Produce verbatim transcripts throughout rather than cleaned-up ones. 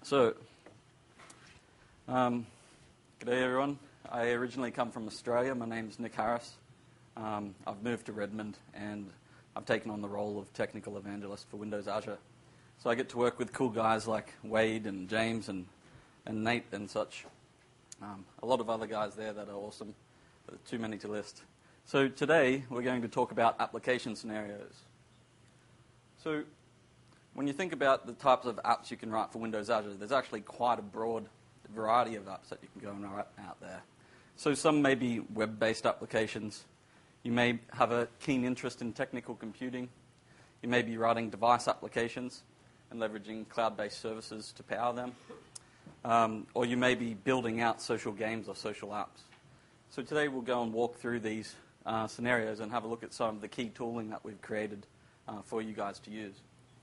So, um, g'day everyone. I originally come from Australia. My name's Nick Harris. Um, I've moved to Redmond and I've taken on the role of technical evangelist for Windows Azure. So I get to work with cool guys like Wade and James and, and Nate and such. Um, a lot of other guys there that are awesome, but too many to list. So today we're going to talk about application scenarios. So when you think about the types of apps you can write for Windows Azure, there's actually quite a broad variety of apps that you can go and write out there. So some may be web-based applications. You may have a keen interest in technical computing. You may be writing device applications and leveraging cloud-based services to power them. Um, or you may be building out social games or social apps. So today we'll go and walk through these uh, scenarios and have a look at some of the key tooling that we've created uh, for you guys to use.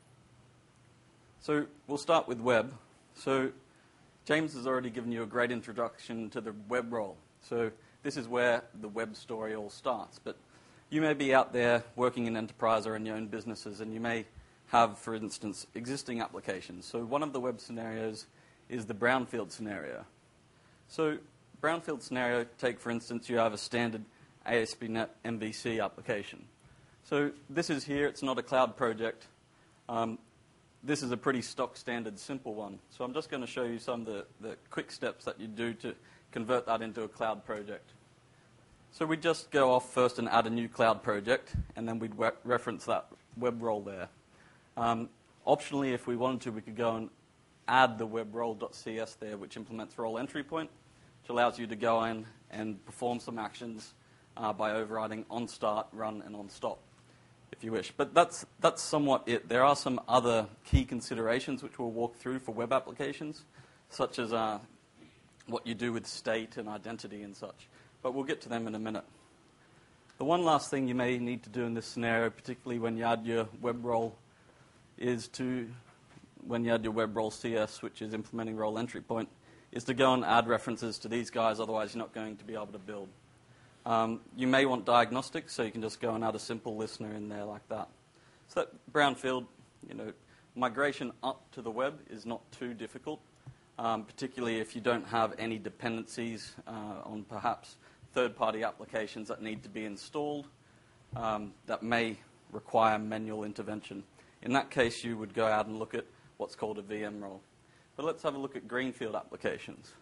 So we'll start with web. So James has already given you a great introduction to the web role. So this is where the web story all starts. But you may be out there working in enterprise or in your own businesses, and you may have, for instance, existing applications. So one of the web scenarios is the brownfield scenario. So brownfield scenario, take for instance, you have a standard A S P dot net M V C application. So this is here. It's not a cloud project. Um, This is a pretty stock standard simple one. So I'm just going to show you some of the, the quick steps that you do to convert that into a cloud project. So we just go off first and add a new cloud project, and then we'd re- reference that web role there. Um, optionally, if we wanted to, we could go and add the web role.cs there, which implements role entry point, which allows you to go in and perform some actions uh, by overriding on start, run, and on stop, if you wish. But that's that's somewhat it. There are some other key considerations which we'll walk through for web applications, such as uh, what you do with state and identity and such. But we'll get to them in a minute. The one last thing you may need to do in this scenario, particularly when you add your web role, is to, when you add your web role C S, which is implementing role entry point, is to go and add references to these guys, otherwise you're not going to be able to build. Um, you may want diagnostics, so you can just go and add a simple listener in there like that. So that brownfield, you know, migration up to the web is not too difficult, um, particularly if you don't have any dependencies uh, on perhaps third-party applications that need to be installed um, that may require manual intervention. In that case, you would go out and look at what's called a V M role. But let's have a look at greenfield applications.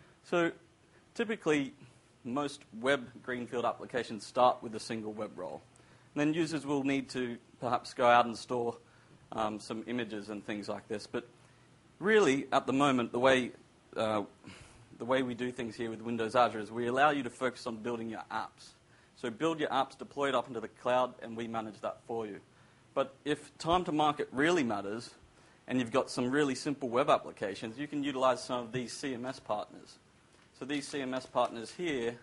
So typically, most web greenfield applications start with a single web role. And then users will need to perhaps go out and store um, some images and things like this. But really, at the moment, the way uh, the way we do things here with Windows Azure is we allow you to focus on building your apps. So build your apps, deploy it up into the cloud, and we manage that for you. But if time to market really matters, and you've got some really simple web applications, you can utilize some of these C M S partners. So these C M S partners here,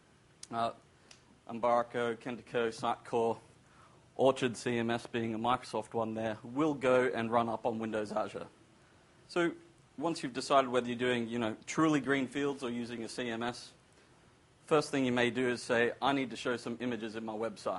uh, Umbraco, Kentico, Sitecore, Orchard C M S being a Microsoft one there, will go and run up on Windows Azure. So once you've decided whether you're doing, you know, truly greenfields or using a C M S, first thing you may do is say, I need to show some images in my website.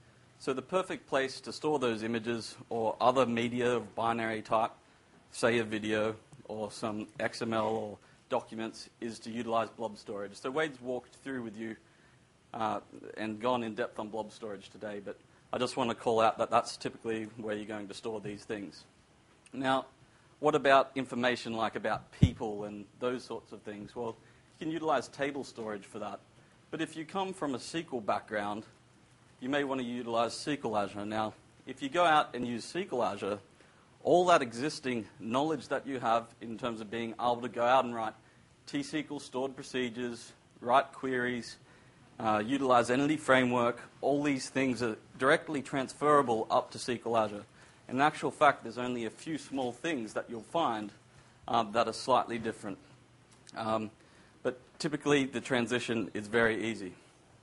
So the perfect place to store those images or other media of binary type, say a video or some X M L or documents, is to utilize blob storage. So Wade's walked through with you uh, and gone in depth on blob storage today, but I just want to call out that that's typically where you're going to store these things. Now, what about information like about people and those sorts of things? Well, you can utilize table storage for that. But if you come from a S Q L background, you may want to utilize S Q L Azure. Now, if you go out and use S Q L Azure, all that existing knowledge that you have in terms of being able to go out and write T S Q L stored procedures, write queries, uh, utilize Entity Framework, all these things are directly transferable up to S Q L Azure. In actual fact, there's only a few small things that you'll find um, that are slightly different. Um, but typically, the transition is very easy.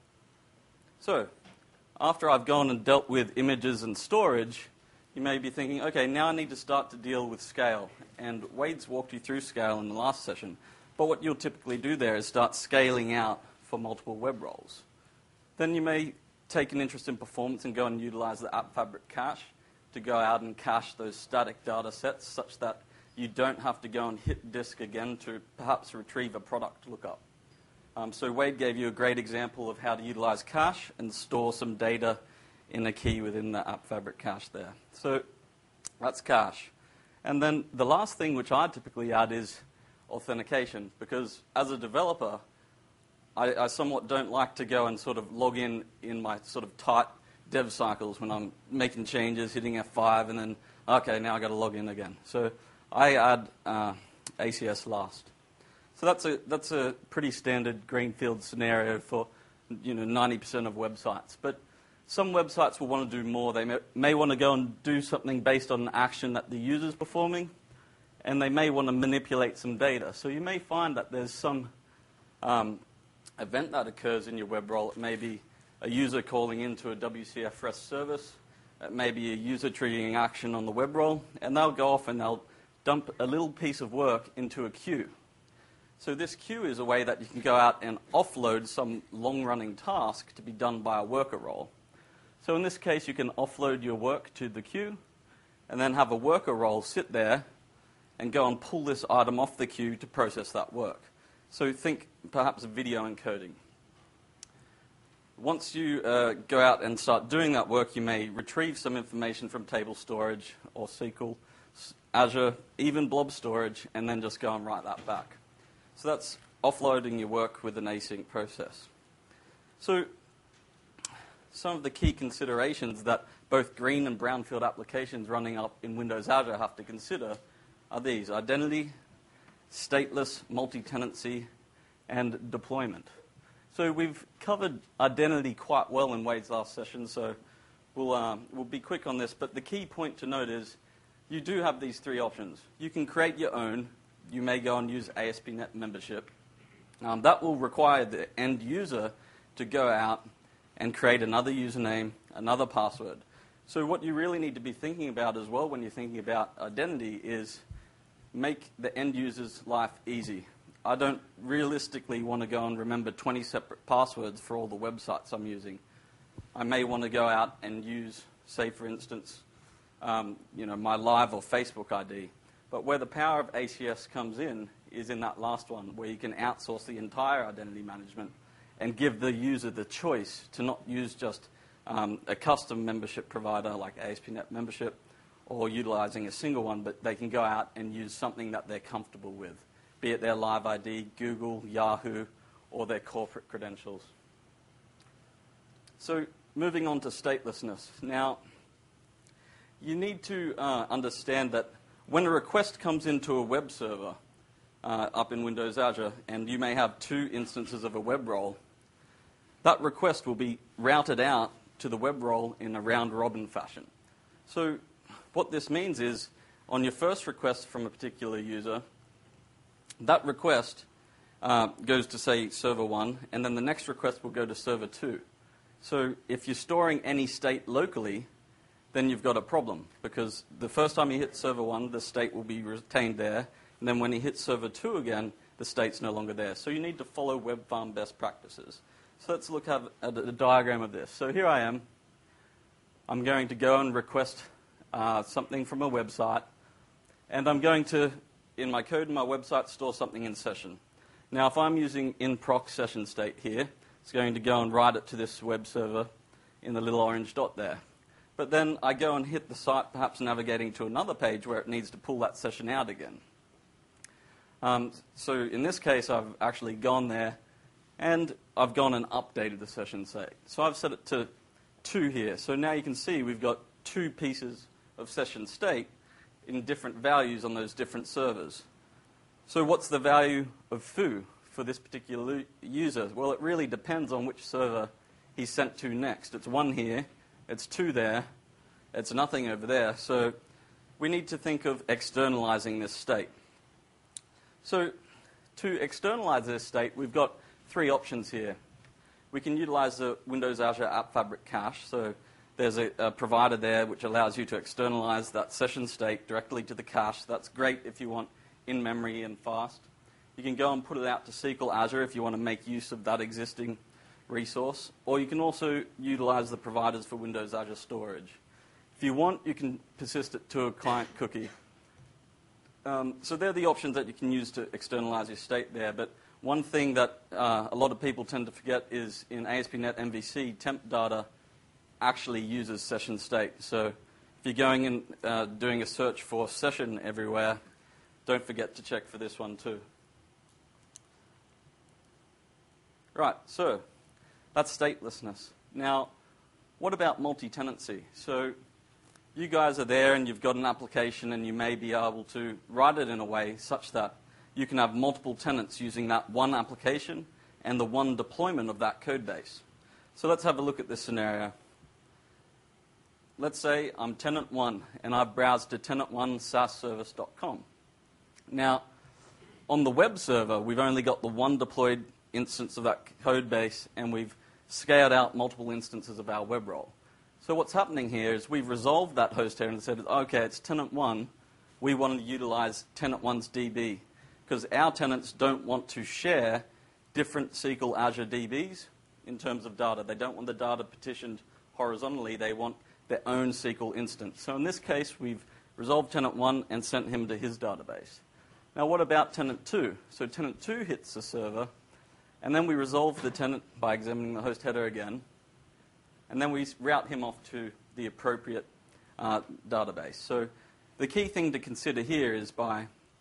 So, after I've gone and dealt with images and storage, you may be thinking, okay, now I need to start to deal with scale. And Wade's walked you through scale in the last session. But what you'll typically do there is start scaling out for multiple web roles. Then you may take an interest in performance and go and utilize the App Fabric cache to go out and cache those static data sets such that you don't have to go and hit disk again to perhaps retrieve a product lookup. Um, so Wade gave you a great example of how to utilize cache and store some data in a key within the App Fabric cache there. So that's cache. And then the last thing which I typically add is authentication, because as a developer, I, I somewhat don't like to go and sort of log in in my sort of tight dev cycles when I'm making changes, hitting F five, and then, okay, now I've got to log in again. So I add uh, A C S last. So that's a, that's a pretty standard greenfield scenario for, you know, ninety percent of websites. But some websites will want to do more. They may, may want to go and do something based on an action that the user's performing, and they may want to manipulate some data. So you may find that there's some um, event that occurs in your web role. It may be a user calling into a W C F REST service. It may be a user triggering action on the web role, and they'll go off and they'll dump a little piece of work into a queue. So this queue is a way that you can go out and offload some long-running task to be done by a worker role. So in this case, you can offload your work to the queue and then have a worker role sit there and go and pull this item off the queue to process that work. So think perhaps video encoding. Once you uh, go out and start doing that work, you may retrieve some information from table storage or S Q L, Azure, even blob storage, and then just go and write that back. So that's offloading your work with an async process. So some of the key considerations that both green and brownfield applications running up in Windows Azure have to consider are these: identity, stateless, multi-tenancy, and deployment. So we've covered identity quite well in Wade's last session, so we'll, um, we'll be quick on this. But the key point to note is you do have these three options. You can create your own. You may go and use A S P dot net membership. Um, that will require the end user to go out and create another username, another password. So what you really need to be thinking about as well when you're thinking about identity is make the end user's life easy. I don't realistically want to go and remember twenty separate passwords for all the websites I'm using. I may want to go out and use, say for instance, um, you know, my Live or Facebook I D. But where the power of A C S comes in is in that last one, where you can outsource the entire identity management and give the user the choice to not use just um, a custom membership provider like A S P dot net membership or utilizing a single one, but they can go out and use something that they're comfortable with, be it their Live I D, Google, Yahoo, or their corporate credentials. So moving on to statelessness. Now, you need to uh, understand that when a request comes into a web server uh, up in Windows Azure, and you may have two instances of a web role, that request will be routed out to the web role in a round-robin fashion. So what this means is, on your first request from a particular user, that request uh, goes to, say, server one, and then the next request will go to server two. So if you're storing any state locally, then you've got a problem, because the first time you hit server one, the state will be retained there, and then when you hit server two again, the state's no longer there. So you need to follow web farm best practices. So let's look at a diagram of this. So here I am. I'm going to go and request uh, something from a website, and I'm going to, in my code in my website, store something in session. Now, if I'm using in-proc session state here, it's going to go and write it to this web server in the little orange dot there. But then I go and hit the site, perhaps navigating to another page where it needs to pull that session out again. Um, so in this case, I've actually gone there, and I've gone and updated the session state. So I've set it to two here. So now you can see we've got two pieces of session state in different values on those different servers. So what's the value of foo for this particular user? Well, it really depends on which server he's sent to next. It's one here. It's two there, it's nothing over there, so we need to think of externalizing this state. So to externalize this state, we've got three options here. We can utilize the Windows Azure App Fabric cache, so there's a, a provider there which allows you to externalize that session state directly to the cache. That's great if you want in-memory and fast. You can go and put it out to S Q L Azure if you want to make use of that existing resource, or you can also utilize the providers for Windows Azure Storage. If you want, you can persist it to a client cookie. Um, so they're the options that you can use to externalize your state there. But one thing that uh, a lot of people tend to forget is in A S P dot net M V C, temp data actually uses session state. So if you're going and uh, doing a search for session everywhere, don't forget to check for this one too. Right, so that's statelessness. Now, what about multi-tenancy? So you guys are there and you've got an application and you may be able to write it in a way such that you can have multiple tenants using that one application and the one deployment of that code base. So let's have a look at this scenario. Let's say I'm tenant one and I've browsed to tenant one SaaS service dot com. Now, on the web server, we've only got the one deployed instance of that code base, and we've scaled out multiple instances of our web role. So what's happening here is we've resolved that host here and said, okay, it's tenant one. We want to utilize tenant one's D B because our tenants don't want to share different S Q L Azure D Bs in terms of data. They don't want the data partitioned horizontally. They want their own S Q L instance. So in this case, we've resolved tenant one and sent him to his database. Now, what about tenant two? So tenant two hits the server, and then we resolve the tenant by examining the host header again, and then we route him off to the appropriate uh, database. So the key thing to consider here is by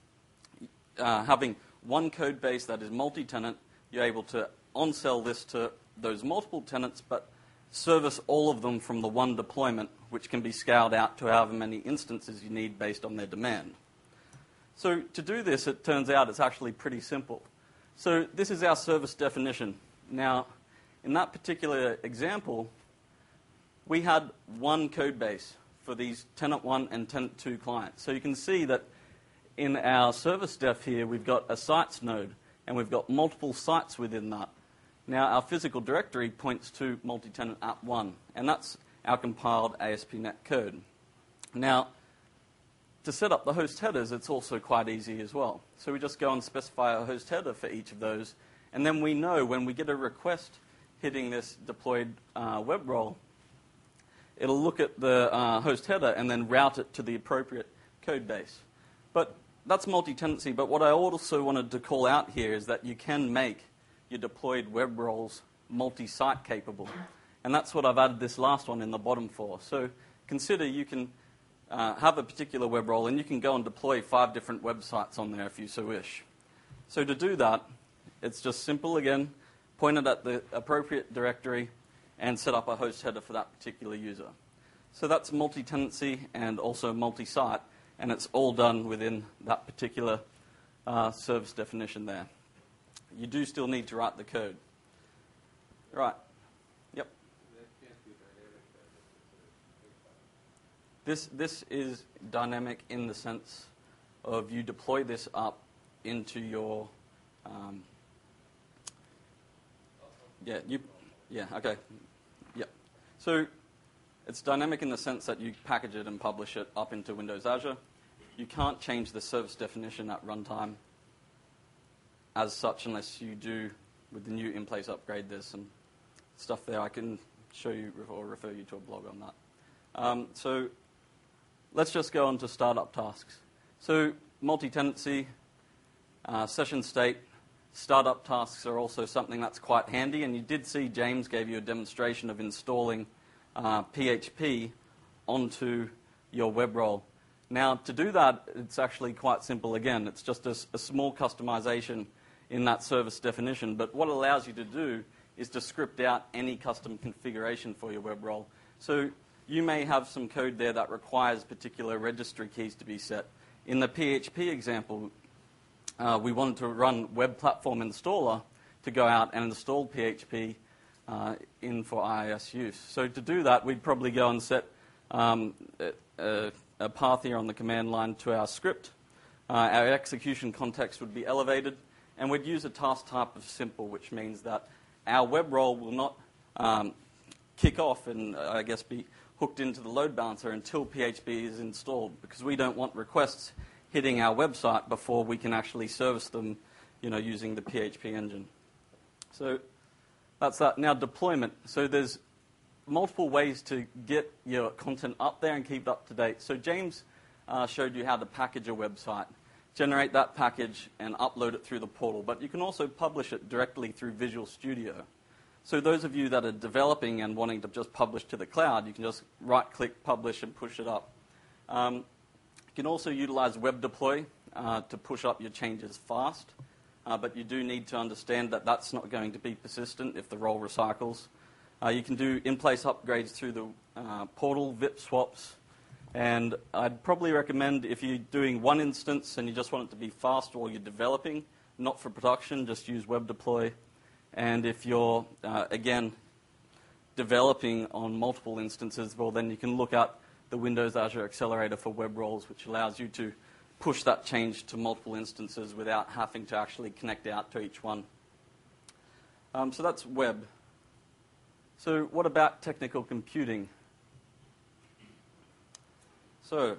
uh, having one code base that is multi-tenant, you're able to on-sell this to those multiple tenants, but service all of them from the one deployment, which can be scaled out to however many instances you need based on their demand. So to do this, it turns out it's actually pretty simple. So this is our service definition. Now, in that particular example, we had one code base for these tenant one and tenant two clients. So you can see that in our service def here, we've got a sites node, and we've got multiple sites within that. Now, our physical directory points to multi-tenant app one, and that's our compiled A S P dot net code. Now, to set up the host headers, it's also quite easy as well. So we just go and specify a host header for each of those, and then we know when we get a request hitting this deployed uh, web role, it'll look at the uh, host header and then route it to the appropriate code base. But that's multi-tenancy, but what I also wanted to call out here is that you can make your deployed web roles multi-site capable. And that's what I've added this last one in the bottom for. So consider you can uh, have a particular web role and you can go and deploy five different websites on there if you so wish. So to do that, it's just simple again, point it at the appropriate directory and set up a host header for that particular user. So that's multi-tenancy and also multi-site, and it's all done within that particular uh, service definition there. You do still need to write the code. Right. Yep. This, this is dynamic in the sense of you deploy this up into your... Um, yeah, you... Yeah, okay. Yep. So it's dynamic in the sense that you package it and publish it up into Windows Azure. You can't change the service definition at runtime as such unless you do, with the new in-place upgrade, there's some stuff there. I can show you or refer you to a blog on that. Um, so let's just go on to startup tasks. So multi-tenancy, uh, session state, startup tasks are also something that's quite handy, and you did see James gave you a demonstration of installing uh, P H P onto your web role. Now, to do that, it's actually quite simple again. It's just a, a small customization in that service definition, but what it allows you to do is to script out any custom configuration for your web role. So you may have some code there that requires particular registry keys to be set. In the P H P example, uh, we wanted to run Web Platform Installer to go out and install P H P uh, in for iOS use. So to do that, we'd probably go and set um, a, a path here on the command line to our script. Uh, our execution context would be elevated, and we'd use a task type of simple, which means that our web role will not um, kick off and, uh, I guess, be hooked into the load balancer until P H P is installed, because we don't want requests hitting our website before we can actually service them, you know, using the P H P engine. So that's that. Now, deployment. So there's multiple ways to get your content up there and keep it up to date. So James uh, showed you how to package a website. generate that package, and upload it through the portal. But you can also publish it directly through Visual Studio. So those of you that are developing and wanting to just publish to the cloud, you can just right-click, publish, and push it up. Um, you can also utilize Web Deploy uh, to push up your changes fast. Uh, but you do need to understand that that's not going to be persistent if the role recycles. Uh, you can do in-place upgrades through the uh, portal, V I P swaps, and I'd probably recommend if you're doing one instance and you just want it to be fast while you're developing, not for production, just use Web Deploy. And if you're, uh, again, developing on multiple instances, well, then you can look at the Windows Azure Accelerator for web roles, which allows you to push that change to multiple instances without having to actually connect out to each one. Um, so that's web. So what about technical computing? So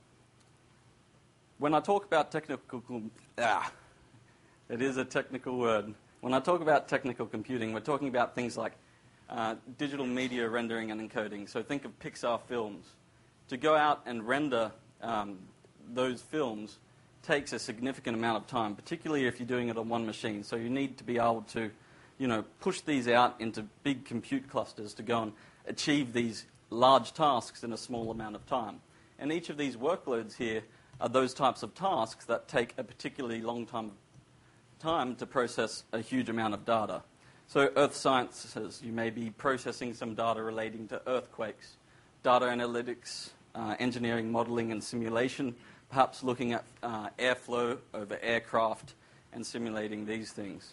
when I talk about technical, ah, it is a technical word. When I talk about technical computing, we're talking about things like uh, digital media rendering and encoding. So think of Pixar films. To go out and render um, those films takes a significant amount of time, particularly if you're doing it on one machine. So you need to be able to, you know, push these out into big compute clusters to go and achieve these large tasks in a small amount of time. And each of these workloads here are those types of tasks that take a particularly long time, time to process a huge amount of data. So Earth Sciences, you may be processing some data relating to earthquakes, data analytics, uh, engineering, modeling, and simulation, perhaps looking at uh, airflow over aircraft and simulating these things.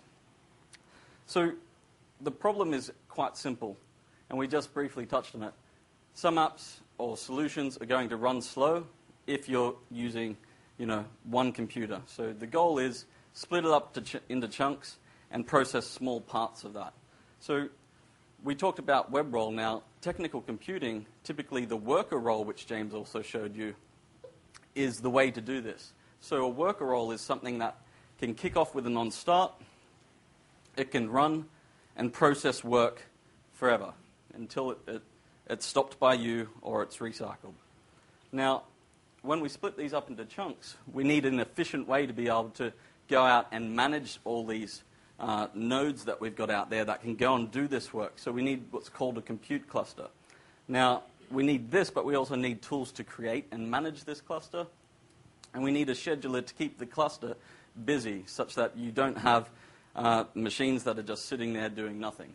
So the problem is quite simple, and we just briefly touched on it. Some apps or solutions are going to run slow if you're using, you know, one computer. So the goal is split it up to ch- into chunks and process small parts of that. So we talked about web role. Now, technical computing, typically the worker role, which James also showed you, is the way to do this. So a worker role is something that can kick off with a non-start. It can run and process work forever until it, it, it's stopped by you or it's recycled. Now, when we split these up into chunks, we need an efficient way to be able to go out and manage all these uh, nodes that we've got out there that can go and do this work. So we need what's called a compute cluster. Now, we need this, but we also need tools to create and manage this cluster. And we need a scheduler to keep the cluster busy such that you don't have uh, machines that are just sitting there doing nothing.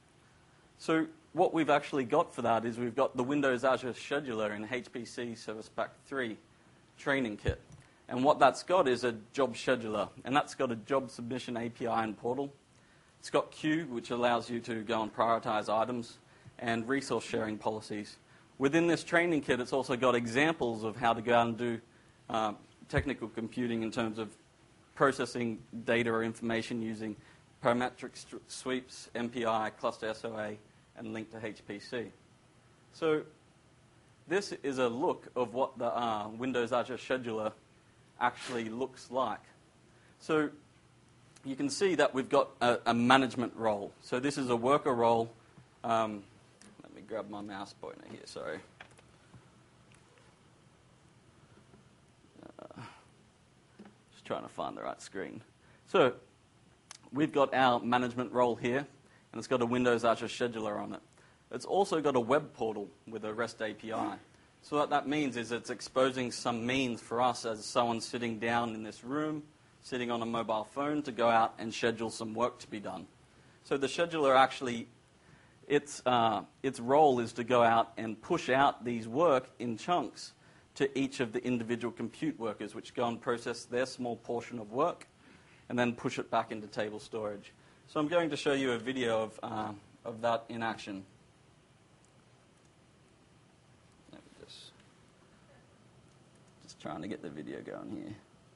So what we've actually got for that is we've got the Windows Azure Scheduler in H P C Service Pack three training kit. And what that's got is a job scheduler, and that's got a job submission A P I and portal. It's got queue, which allows you to go and prioritize items, and resource sharing policies. Within this training kit, it's also got examples of how to go out and do uh, technical computing in terms of processing data or information using parametric st- sweeps, M P I, cluster S O A, and link to H P C. So this is a look of what the uh, Windows Azure Scheduler actually looks like. So you can see that we've got a, a management role. So this is a worker role. Um, let me grab my mouse pointer here, sorry. Uh, just trying to find the right screen. So we've got our management role here, and it's got a Windows Azure Scheduler on it. It's also got a web portal with a REST A P I. So what that means is it's exposing some means for us as someone sitting down in this room, sitting on a mobile phone, to go out and schedule some work to be done. So the scheduler actually, its, uh, its role is to go out and push out these work in chunks to each of the individual compute workers, which go and process their small portion of work and then push it back into table storage. So I'm going to show you a video of, uh, of that in action. Trying to get the video going here. Is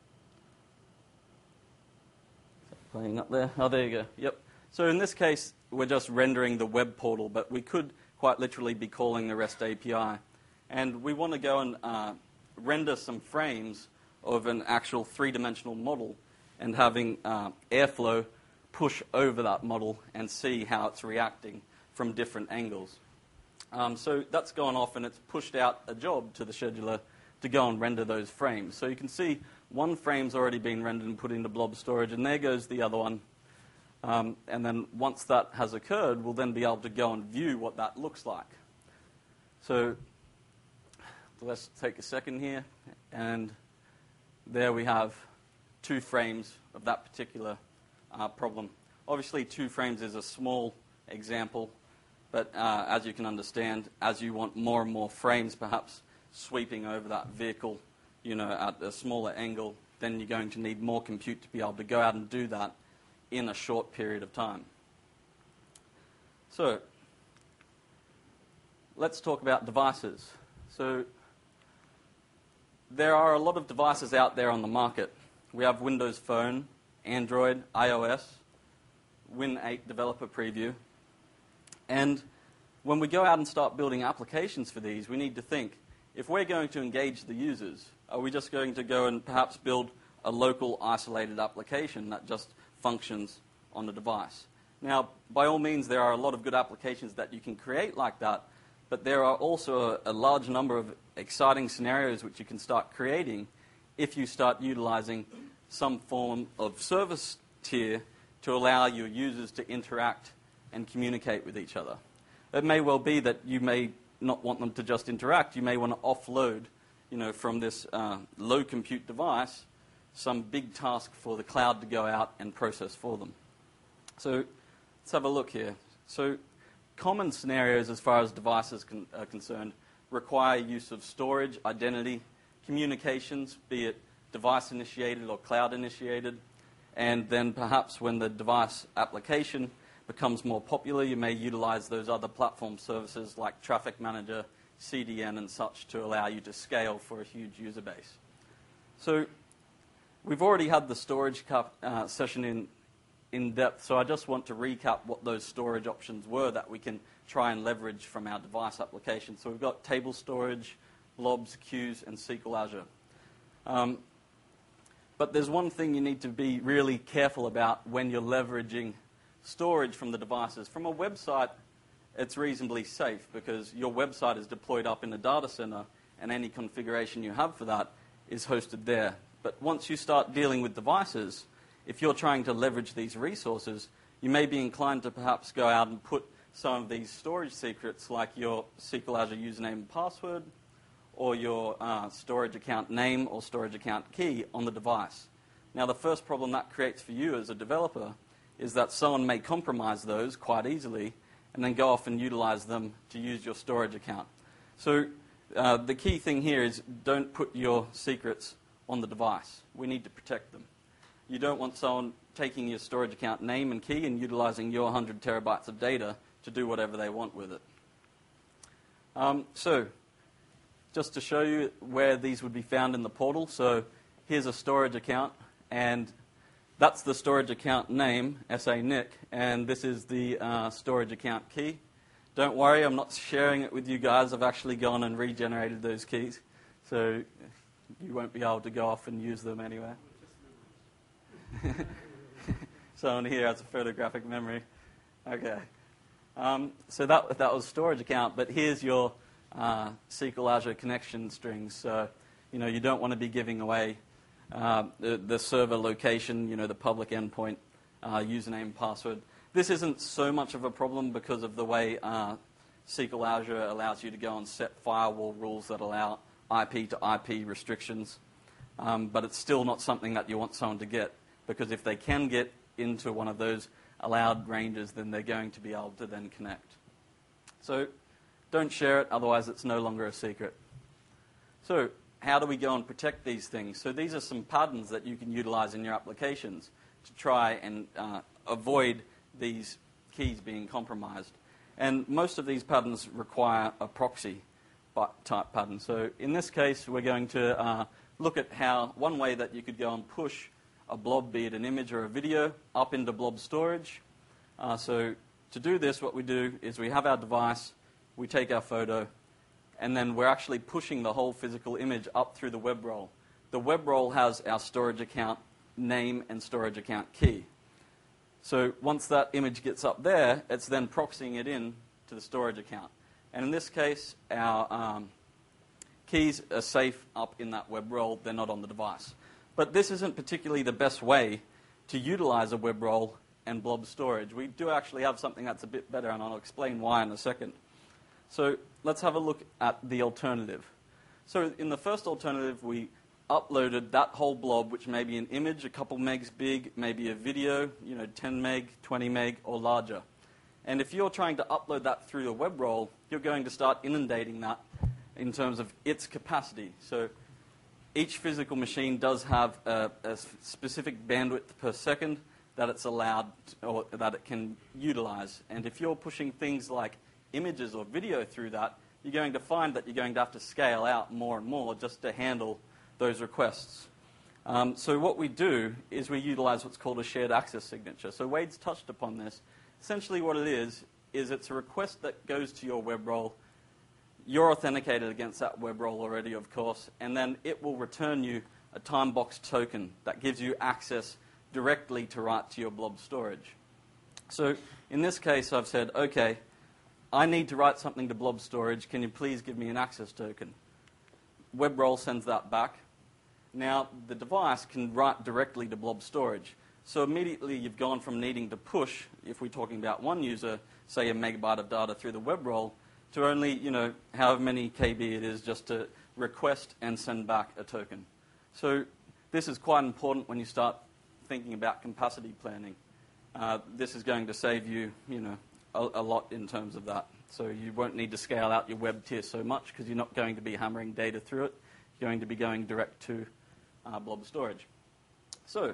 that playing up there? Oh, there you go. Yep. So in this case, we're just rendering the web portal, but we could quite literally be calling the REST A P I. And we want to go and uh, render some frames of an actual three-dimensional model and having uh, Airflow push over that model and see how it's reacting from different angles. Um, so that's gone off, and it's pushed out a job to the scheduler, to go and render those frames. So you can see one frame's already been rendered and put into blob storage, and there goes the other one. Um, and then once that has occurred, we'll then be able to go and view what that looks like. So let's take a second here, and there we have two frames of that particular uh, problem. Obviously, two frames is a small example, but uh, as you can understand, as you want more and more frames perhaps sweeping over that vehicle, you know, at a smaller angle, then you're going to need more compute to be able to go out and do that in a short period of time. So let's talk about devices. So there are a lot of devices out there on the market. We have Windows Phone, Android, iOS, Win eight Developer Preview. And when we go out and start building applications for these, we need to think, if we're going to engage the users, are we just going to go and perhaps build a local isolated application that just functions on the device? Now, by all means, there are a lot of good applications that you can create like that, but there are also a, a large number of exciting scenarios which you can start creating if you start utilizing some form of service tier to allow your users to interact and communicate with each other. It may well be that you may not want them to just interact. You may want to offload, you know, from this uh, low compute device some big task for the cloud to go out and process for them. So let's have a look here. So common scenarios as far as devices con- are concerned require use of storage, identity, communications, be it device-initiated or cloud-initiated, and then perhaps when the device application becomes more popular, you may utilize those other platform services like Traffic Manager, C D N, and such to allow you to scale for a huge user base. So we've already had the storage cap, uh, session in, in depth, so I just want to recap what those storage options were that we can try and leverage from our device application. So we've got table storage, blobs, queues, and S Q L Azure. Um, but there's one thing you need to be really careful about when you're leveraging storage from the devices. From a website, it's reasonably safe because your website is deployed up in a data center and any configuration you have for that is hosted there. But once you start dealing with devices, if you're trying to leverage these resources, you may be inclined to perhaps go out and put some of these storage secrets like your S Q L Azure username and password or your uh, storage account name or storage account key on the device. Now, the first problem that creates for you as a developer is that someone may compromise those quite easily and then go off and utilize them to use your storage account. So uh, the key thing here is don't put your secrets on the device. We need to protect them. You don't want someone taking your storage account name and key and utilizing your one hundred terabytes of data to do whatever they want with it. Um, so just to show you where these would be found in the portal. So here's a storage account, and that's the storage account name, S A Nick, and this is the uh, storage account key. Don't worry, I'm not sharing it with you guys. I've actually gone and regenerated those keys, so you won't be able to go off and use them anywhere. Someone here has a photographic memory. Okay. Um, so that, that was storage account, but here's your uh, S Q L Azure connection strings. So, you know, you don't want to be giving away Uh, the, the server location, you know, the public endpoint, uh, username, password. This isn't so much of a problem because of the way uh, S Q L Azure allows you to go and set firewall rules that allow I P to I P restrictions. Um, but it's still not something that you want someone to get, because if they can get into one of those allowed ranges, then they're going to be able to then connect. So don't share it, otherwise it's no longer a secret. So how do we go and protect these things? So these are some patterns that you can utilize in your applications to try and uh, avoid these keys being compromised. And most of these patterns require a proxy type pattern. So in this case, we're going to uh, look at how one way that you could go and push a blob, be it an image or a video, up into blob storage. Uh, so to do this, what we do is we have our device, we take our photo, and then we're actually pushing the whole physical image up through the web role. The web role has our storage account name and storage account key. So once that image gets up there, it's then proxying it in to the storage account. And in this case, our um, keys are safe up in that web role. They're not on the device. But this isn't particularly the best way to utilize a web role and blob storage. We do actually have something that's a bit better, and I'll explain why in a second. So let's have a look at the alternative. So in the first alternative, we uploaded that whole blob, which may be an image, a couple megs big, maybe a video, you know, ten meg, twenty meg, or larger. And if you're trying to upload that through the web role, you're going to start inundating that in terms of its capacity. So each physical machine does have a, a specific bandwidth per second that it's allowed to, or that it can utilize. And if you're pushing things like images or video through that, you're going to find that you're going to have to scale out more and more just to handle those requests. Um, so what we do is we utilize what's called a shared access signature. So Wade's touched upon this. Essentially what it is, is it's a request that goes to your web role. You're authenticated against that web role already, of course, and then it will return you a time box token that gives you access directly to write to your blob storage. So in this case, I've said, okay, I need to write something to blob storage. Can you please give me an access token? Web role sends that back. Now, the device can write directly to blob storage. So immediately you've gone from needing to push, if we're talking about one user, say a megabyte of data through the web role, to only, you know, however many K B it is just to request and send back a token. So this is quite important when you start thinking about capacity planning. Uh, this is going to save you, you know, a, a lot in terms of that. So you won't need to scale out your web tier so much because you're not going to be hammering data through it. You're going to be going direct to uh, blob storage. So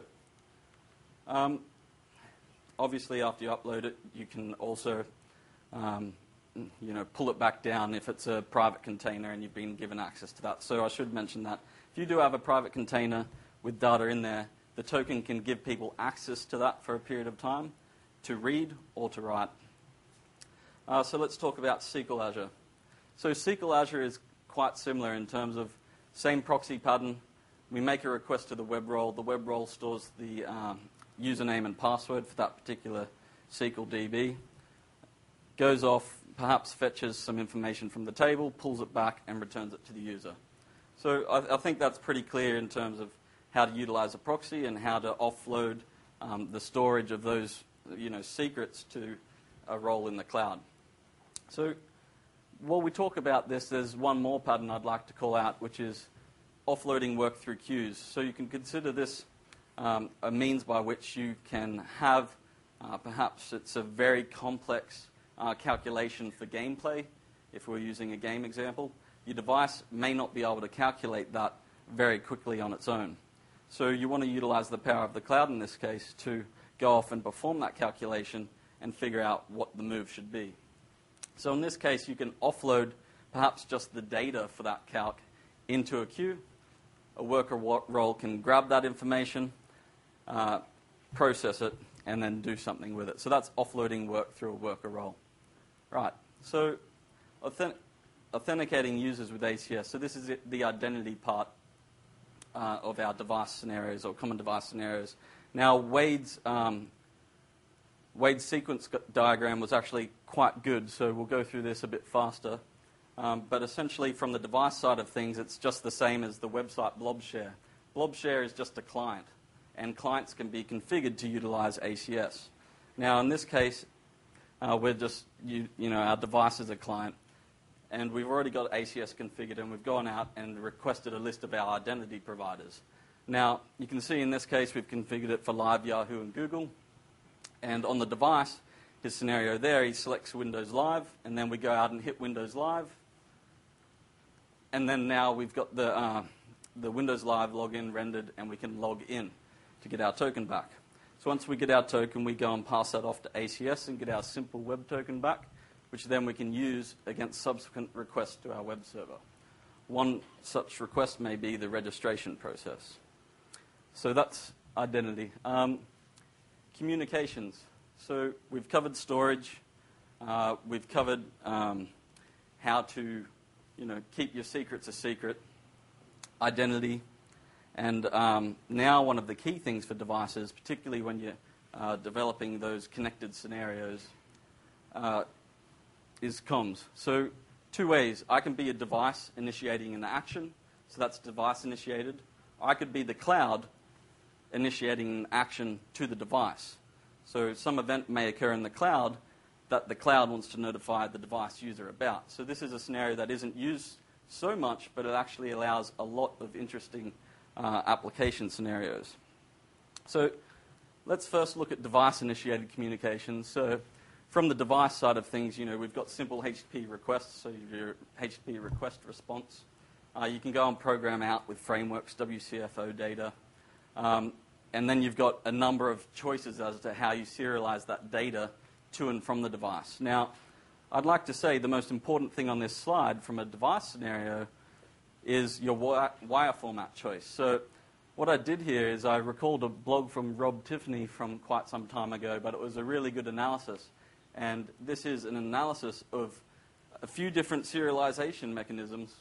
um, obviously after you upload it, you can also um, you know, pull it back down if it's a private container and you've been given access to that. So I should mention that if you do have a private container with data in there, the token can give people access to that for a period of time to read or to write. Uh, so let's talk about S Q L Azure. So S Q L Azure is quite similar in terms of same proxy pattern. We make a request to the web role. The web role stores the um, username and password for that particular S Q L D B. Goes off, perhaps fetches some information from the table, pulls it back, and returns it to the user. So I, I think that's pretty clear in terms of how to utilize a proxy and how to offload um, the storage of those, you know, secrets to a role in the cloud. So while we talk about this, there's one more pattern I'd like to call out, which is offloading work through queues. So you can consider this um, a means by which you can have, uh, perhaps it's a very complex uh, calculation for gameplay, if we're using a game example. Your device may not be able to calculate that very quickly on its own. So you want to utilize the power of the cloud in this case to go off and perform that calculation and figure out what the move should be. So in this case, you can offload perhaps just the data for that calc into a queue. A worker role can grab that information, uh, process it, and then do something with it. So that's offloading work through a worker role. Right, so authentic authenticating users with A C S. So this is it, the identity part uh, of our device scenarios or common device scenarios. Now, Wade's, um, Wade's sequence diagram was actually quite good, so we'll go through this a bit faster. Um, but essentially, from the device side of things, it's just the same as the website BlobShare. BlobShare is just a client, and clients can be configured to utilize A C S. Now, in this case, uh, we're just, you, you know, our device is a client, and we've already got A C S configured, and we've gone out and requested a list of our identity providers. Now, you can see in this case, we've configured it for Live, Yahoo, and Google. And on the device, his scenario there, he selects Windows Live, and then we go out and hit Windows Live. And then now we've got the, uh, the Windows Live login rendered, and we can log in to get our token back. So once we get our token, we go and pass that off to A C S and get our simple web token back, which then we can use against subsequent requests to our web server. One such request may be the registration process. So that's identity. Um, communications. So we've covered storage. Uh, we've covered um, how to, you know, keep your secrets a secret. Identity. And um, now one of the key things for devices, particularly when you're uh, developing those connected scenarios, uh, is comms. So two ways. I can be a device initiating an action, so that's device initiated. I could be the cloud initiating an action to the device. So some event may occur in the cloud that the cloud wants to notify the device user about. So this is a scenario that isn't used so much, but it actually allows a lot of interesting uh, application scenarios. So let's first look at device-initiated communications. So from the device side of things, you know, we've got simple H T T P requests, so your H T T P request response. Uh, you can go and program out with frameworks, W C F O data. Um, and then you've got a number of choices as to how you serialize that data to and from the device. Now, I'd like to say the most important thing on this slide from a device scenario is your wire, wire format choice. So what I did here is I recalled a blog from Rob Tiffany from quite some time ago, but it was a really good analysis. And this is an analysis of a few different serialization mechanisms.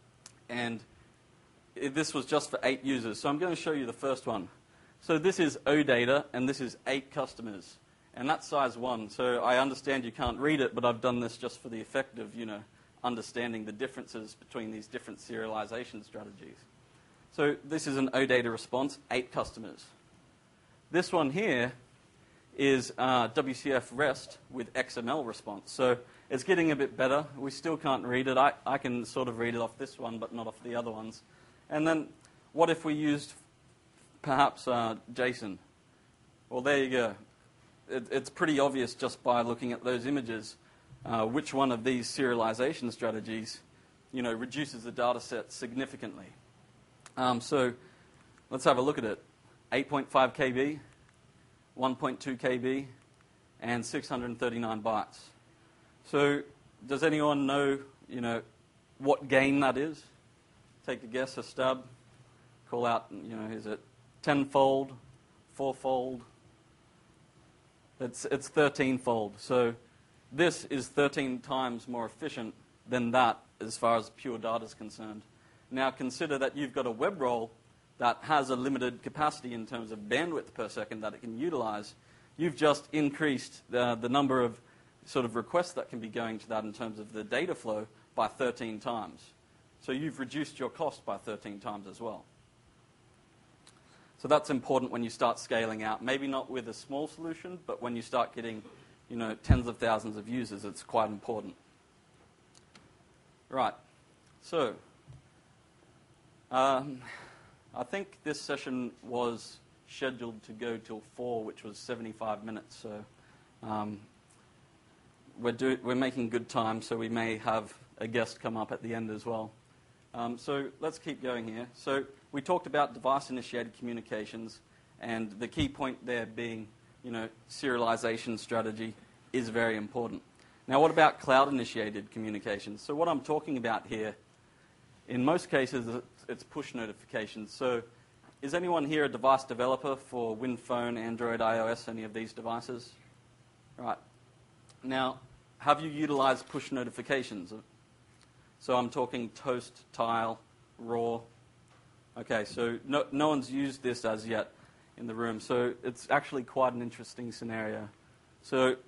And it, this was just for eight users. So I'm going to show you the first one. So this is OData, and this is eight customers. And that's size one. So I understand you can't read it, but I've done this just for the effect of, you know, understanding the differences between these different serialization strategies. So this is an OData response, eight customers. This one here is uh, W C F REST with X M L response. So it's getting a bit better. We still can't read it. I, I can sort of read it off this one, but not off the other ones. And then what if we used perhaps uh, JSON? Well, there you go. It, it's pretty obvious just by looking at those images uh, which one of these serialization strategies, you know, reduces the data set significantly. Um, so let's have a look at it. eight point five K B, one point two K B, and six hundred thirty-nine bytes. So does anyone know, you know, what gain that is? Take a guess, a stab. Call out, you know, is it tenfold, fourfold? It's, it's thirteen-fold. So this is thirteen times more efficient than that as far as pure data is concerned. Now consider that you've got a web role that has a limited capacity in terms of bandwidth per second that it can utilize. You've just increased the, the number of sort of requests that can be going to that in terms of the data flow by thirteen times. So you've reduced your cost by thirteen times as well. So that's important when you start scaling out. Maybe not with a small solution, but when you start getting, you know, tens of thousands of users, it's quite important. Right. So um, I think this session was scheduled to go till four, which was seventy-five minutes. So um, we're, do we're making good time, so we may have a guest come up at the end as well. Um, so let's keep going here. So we talked about device-initiated communications, and the key point there being, you know, serialization strategy is very important. Now, what about cloud-initiated communications? So what I'm talking about here, in most cases, it's push notifications. So is anyone here a device developer for WinPhone, Android, iOS, any of these devices? Right. Now, have you utilized push notifications? So I'm talking Toast, Tile, Raw. Okay, so no, no one's used this as yet in the room. So it's actually quite an interesting scenario. So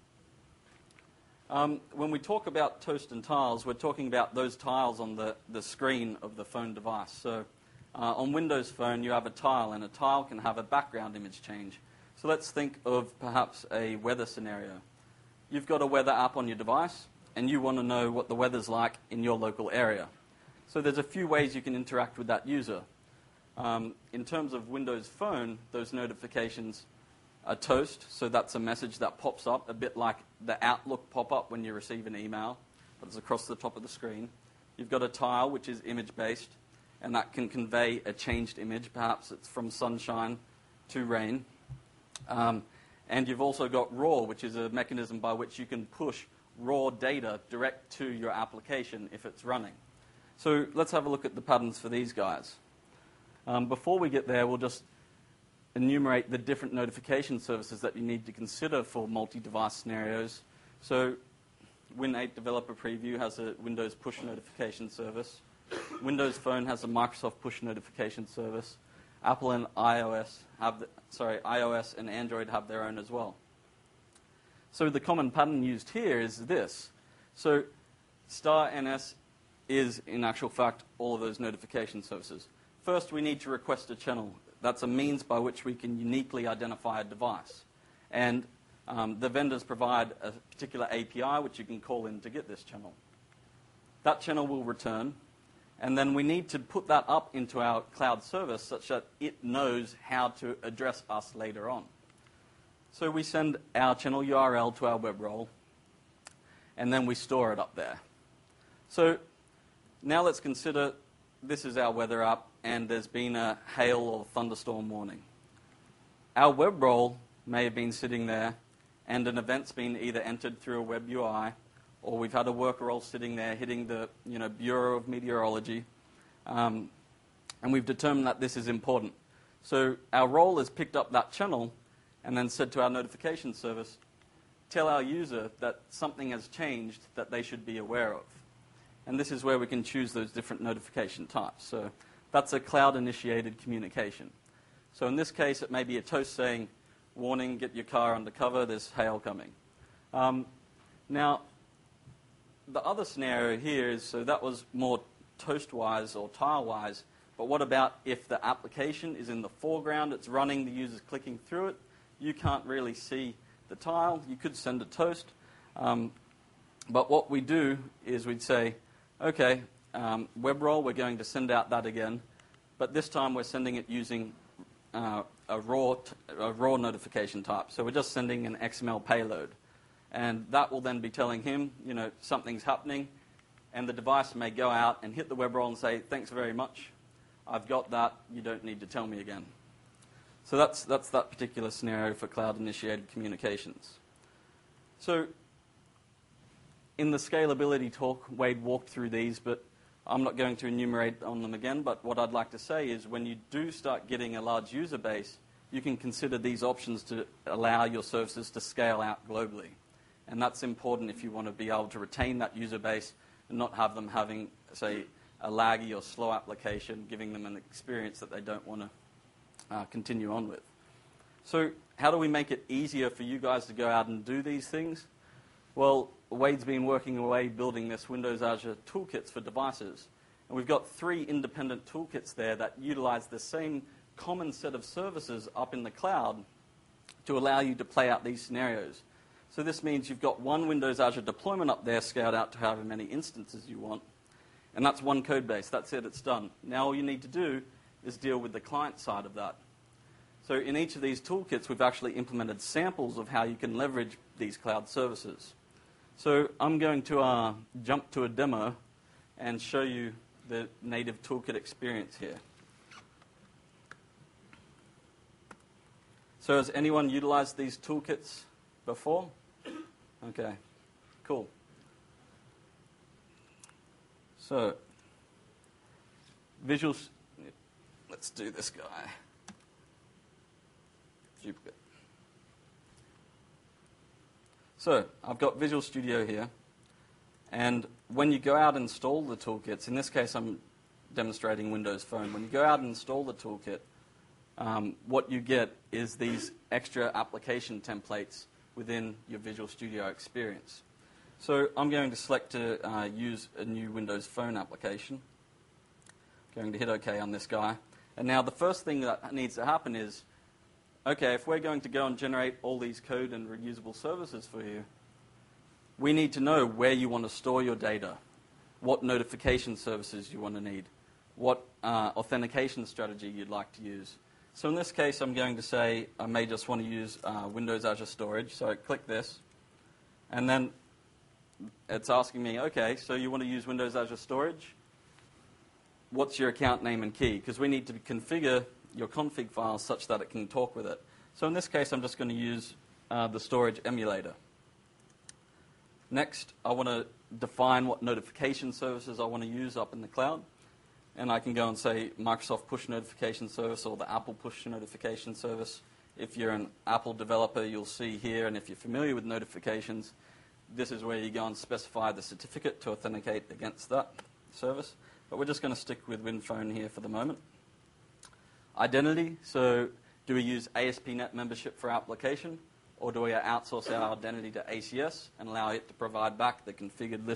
um, when we talk about Toast and Tiles, we're talking about those tiles on the, the screen of the phone device. So uh, on Windows Phone, you have a tile, and a tile can have a background image change. So let's think of perhaps a weather scenario. You've got a weather app on your device, and you want to know what the weather's like in your local area. So there's a few ways you can interact with that user. Um, in terms of Windows Phone, those notifications are Toast, so that's a message that pops up, a bit like the Outlook pop-up when you receive an email, but it's across the top of the screen. You've got a Tile, which is image-based, and that can convey a changed image. Perhaps it's from sunshine to rain. Um, and you've also got Raw, which is a mechanism by which you can push raw data direct to your application if it's running. So let's have a look at the patterns for these guys. Um, before we get there, we'll just enumerate the different notification services that you need to consider for multi-device scenarios. So Win eight Developer Preview has a Windows push notification service. Windows Phone has a Microsoft push notification service. Apple and iOS have, the, sorry, iOS and Android have their own as well. So the common pattern used here is this. So star N S is, in actual fact, all of those notification services. First, we need to request a channel. That's a means by which we can uniquely identify a device. And um, the vendors provide a particular A P I which you can call in to get this channel. That channel will return, and then we need to put that up into our cloud service such that it knows how to address us later on. So we send our channel U R L to our web role, and then we store it up there. So now let's consider this is our weather app, and there's been a hail or thunderstorm warning. Our web role may have been sitting there, and an event's been either entered through a web U I, or we've had a worker role sitting there hitting the you know, Bureau of Meteorology, um, and we've determined that this is important. So our role has picked up that channel and then said to our notification service, tell our user that something has changed that they should be aware of. And this is where we can choose those different notification types. So that's a cloud-initiated communication. So in this case, it may be a toast saying, warning, get your car under cover, there's hail coming. Um, now, the other scenario here is, so that was more toast-wise or tile-wise, but what about if the application is in the foreground, it's running, the user's clicking through it, you can't really see the tile, you could send a toast, um, but what we do is we'd say, okay, um, web role, we're going to send out that again, but this time we're sending it using uh, a, raw t a raw notification type. So we're just sending an X M L payload. And that will then be telling him, you know, something's happening, and the device may go out and hit the web role and say, thanks very much, I've got that, you don't need to tell me again. So that's, that's that particular scenario for cloud-initiated communications. So in the scalability talk, Wade walked through these, but I'm not going to enumerate on them again, but what I'd like to say is when you do start getting a large user base, you can consider these options to allow your services to scale out globally. And that's important if you want to be able to retain that user base and not have them having, say, a laggy or slow application, giving them an experience that they don't want to uh, continue on with. So how do we make it easier for you guys to go out and do these things? Well, Wade's been working away building this Windows Azure toolkits for devices. And we've got three independent toolkits there that utilize the same common set of services up in the cloud to allow you to play out these scenarios. So this means you've got one Windows Azure deployment up there scaled out to however many instances you want. And that's one code base. That's it. It's done. Now all you need to do is deal with the client side of that. So in each of these toolkits, we've actually implemented samples of how you can leverage these cloud services. So I'm going to uh, jump to a demo and show you the native toolkit experience here. So has anyone utilized these toolkits before? Okay, cool. So, Visual, let's do this guy. Duplicate. So, I've got Visual Studio here, and when you go out and install the toolkits, in this case I'm demonstrating Windows Phone, when you go out and install the toolkit, um, what you get is these extra application templates within your Visual Studio experience. So I'm going to select to uh, use a new Windows Phone application. Going to hit OK on this guy. And now the first thing that needs to happen is, okay, if we're going to go and generate all these code and reusable services for you, we need to know where you want to store your data, what notification services you want to need, what uh, authentication strategy you'd like to use. So in this case, I'm going to say I may just want to use uh, Windows Azure Storage. So I click this, and then it's asking me, okay, so you want to use Windows Azure Storage? What's your account name and key? Because we need to configure your config file such that it can talk with it. So in this case, I'm just going to use uh, the storage emulator. Next, I want to define what notification services I want to use up in the cloud. And I can go and say Microsoft Push Notification Service or the Apple Push Notification Service. If you're an Apple developer, you'll see here, and if you're familiar with notifications, this is where you go and specify the certificate to authenticate against that service. But we're just going to stick with WinPhone here for the moment. Identity, so do we use A S P dot net membership for our application, or do we outsource our identity to A C S and allow it to provide back the configured list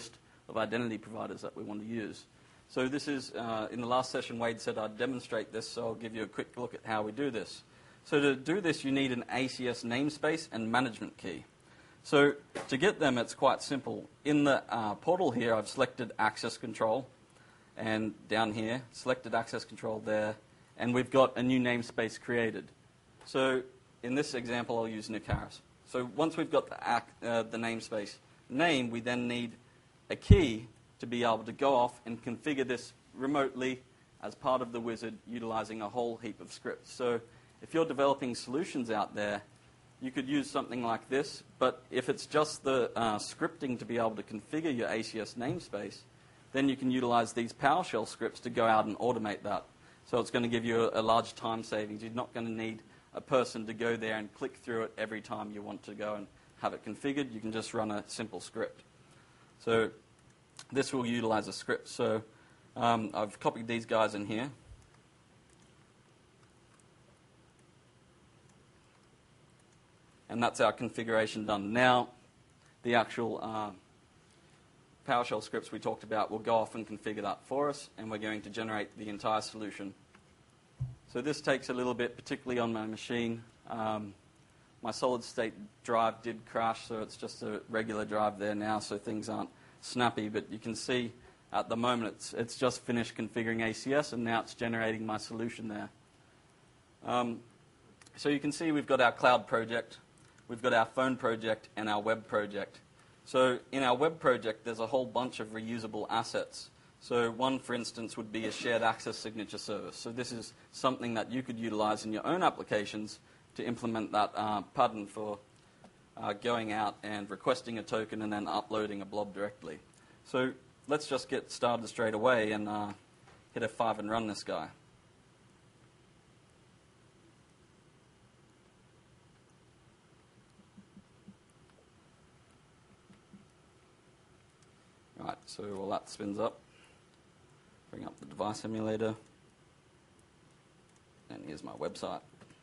of identity providers that we want to use. So this is, uh, in the last session, Wade said I'd demonstrate this, so I'll give you a quick look at how we do this. So to do this, you need an A C S namespace and management key. So to get them, it's quite simple. In the uh, portal here, I've selected access control, and down here, selected access control there, and we've got a new namespace created. So in this example, I'll use Nick Harris. So once we've got the, uh, the namespace name, we then need a key to be able to go off and configure this remotely as part of the wizard, utilizing a whole heap of scripts. So if you're developing solutions out there, you could use something like this, but if it's just the uh, scripting to be able to configure your A C S namespace, then you can utilize these PowerShell scripts to go out and automate that. So it's going to give you a, a large time savings. You're not going to need a person to go there and click through it every time you want to go and have it configured. You can just run a simple script. So this will utilize a script. So um, I've copied these guys in here. And that's our configuration done. Now, the actual uh, PowerShell scripts we talked about will go off and configure that for us, and we're going to generate the entire solution. So this takes a little bit, particularly on my machine. Um, my solid-state drive did crash, so it's just a regular drive there now, so things aren't snappy. But you can see at the moment it's, it's just finished configuring A C S, and now it's generating my solution there. Um, so you can see we've got our cloud project, we've got our phone project, and our web project. So in our web project, there's a whole bunch of reusable assets. So one, for instance, would be a shared access signature service. So this is something that you could utilize in your own applications to implement that uh, pattern for uh, going out and requesting a token and then uploading a blob directly. So let's just get started straight away and uh, hit F five and run this guy. Right, so while that spins up, bring up the device emulator, and here's my website.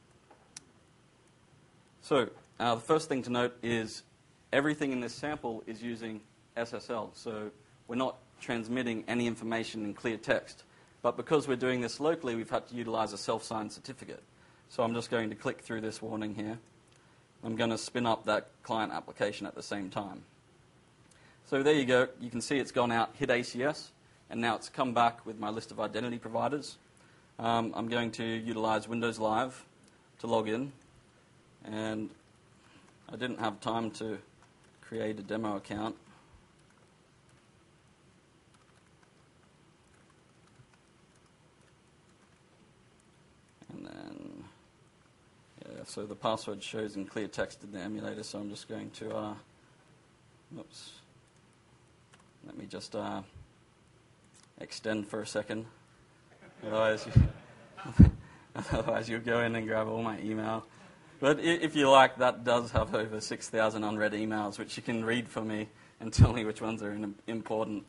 So uh, the first thing to note is everything in this sample is using S S L, so we're not transmitting any information in clear text. But because we're doing this locally, we've had to utilize a self-signed certificate. So I'm just going to click through this warning here. I'm going to spin up that client application at the same time. So there you go. You can see it's gone out, hit A C S, and now it's come back with my list of identity providers. Um, I'm going to utilize Windows Live to log in. And I didn't have time to create a demo account. And then, yeah, so the password shows in clear text in the emulator, so I'm just going to, uh, oops. Let me just uh, extend for a second. Otherwise, you, otherwise you'll go in and grab all my email. But if you like, that does have over six thousand unread emails, which you can read for me and tell me which ones are important.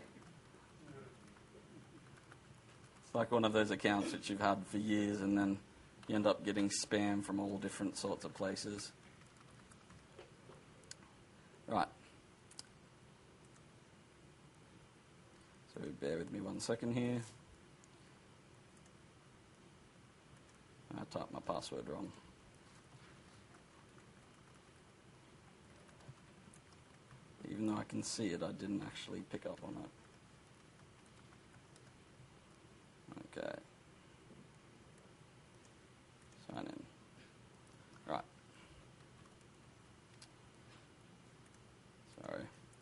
It's like one of those accounts that you've had for years, and then you end up getting spam from all different sorts of places. Right. So bear with me one second here. I typed my password wrong. Even though I can see it, I didn't actually pick up on it. Okay. Sign in. Right. Sorry.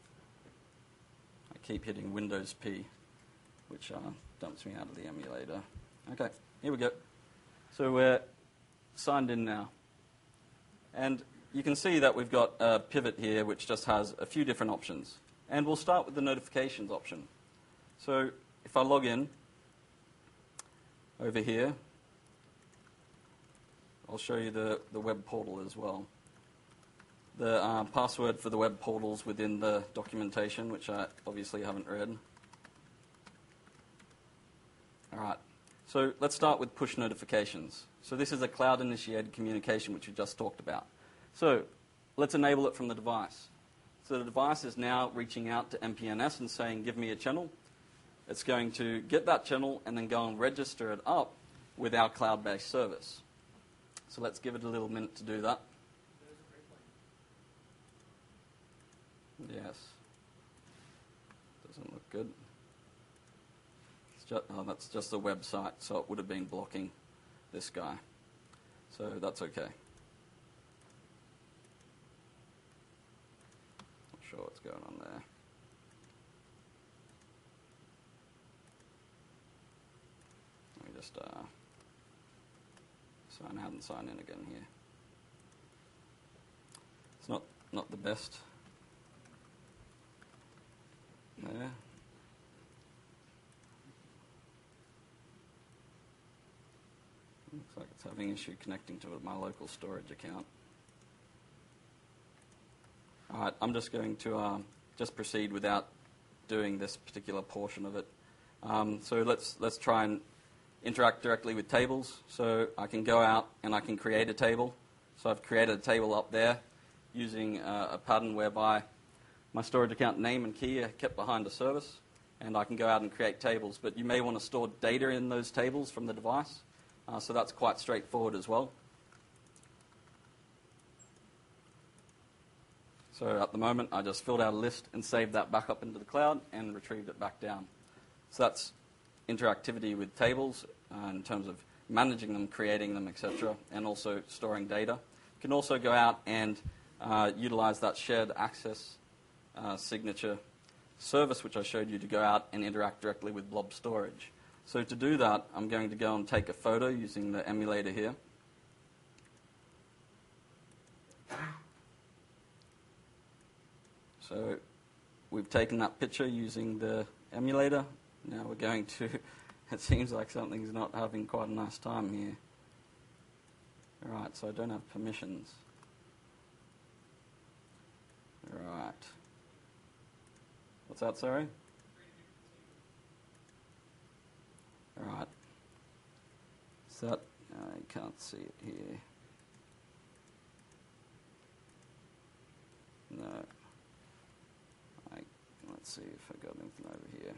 I keep hitting Windows P, which uh, dumps me out of the emulator. Okay, here we go. So we're signed in now. And you can see that we've got a pivot here which just has a few different options. And we'll start with the notifications option. So if I log in over here, I'll show you the, the web portal as well. The uh, password for the web portal's within the documentation, which I obviously haven't read. All right, so let's start with push notifications. So this is a cloud-initiated communication, which we just talked about. So let's enable it from the device. So the device is now reaching out to M P N S and saying, give me a channel. It's going to get that channel and then go and register it up with our cloud-based service. So let's give it a little minute to do that. Yes. Doesn't look good. It's just, oh, that's just a website, so it would have been blocking this guy. So that's okay. Not sure what's going on there. Let me just uh, sign out and sign in again here. It's not, not the best. There. Looks like it's having issue connecting to my local storage account. All right, I'm just going to um, just proceed without doing this particular portion of it. Um, so let's let's try and interact directly with tables. So I can go out and I can create a table. So I've created a table up there using uh, a pattern whereby my storage account name and key are kept behind a service, and I can go out and create tables. But you may want to store data in those tables from the device, uh, so that's quite straightforward as well. So at the moment, I just filled out a list and saved that back up into the cloud and retrieved it back down. So that's interactivity with tables uh, in terms of managing them, creating them, et cetera, and also storing data. You can also go out and uh, utilize that shared access Uh, signature service, which I showed you, to go out and interact directly with blob storage. So to do that, I'm going to go and take a photo using the emulator here. So we've taken that picture using the emulator. Now we're going to, it seems like something's not having quite a nice time here. All right, so I don't have permissions. All right. What's that, sorry? All right. So that, I can't see it here. No. I, let's see if I got anything over here.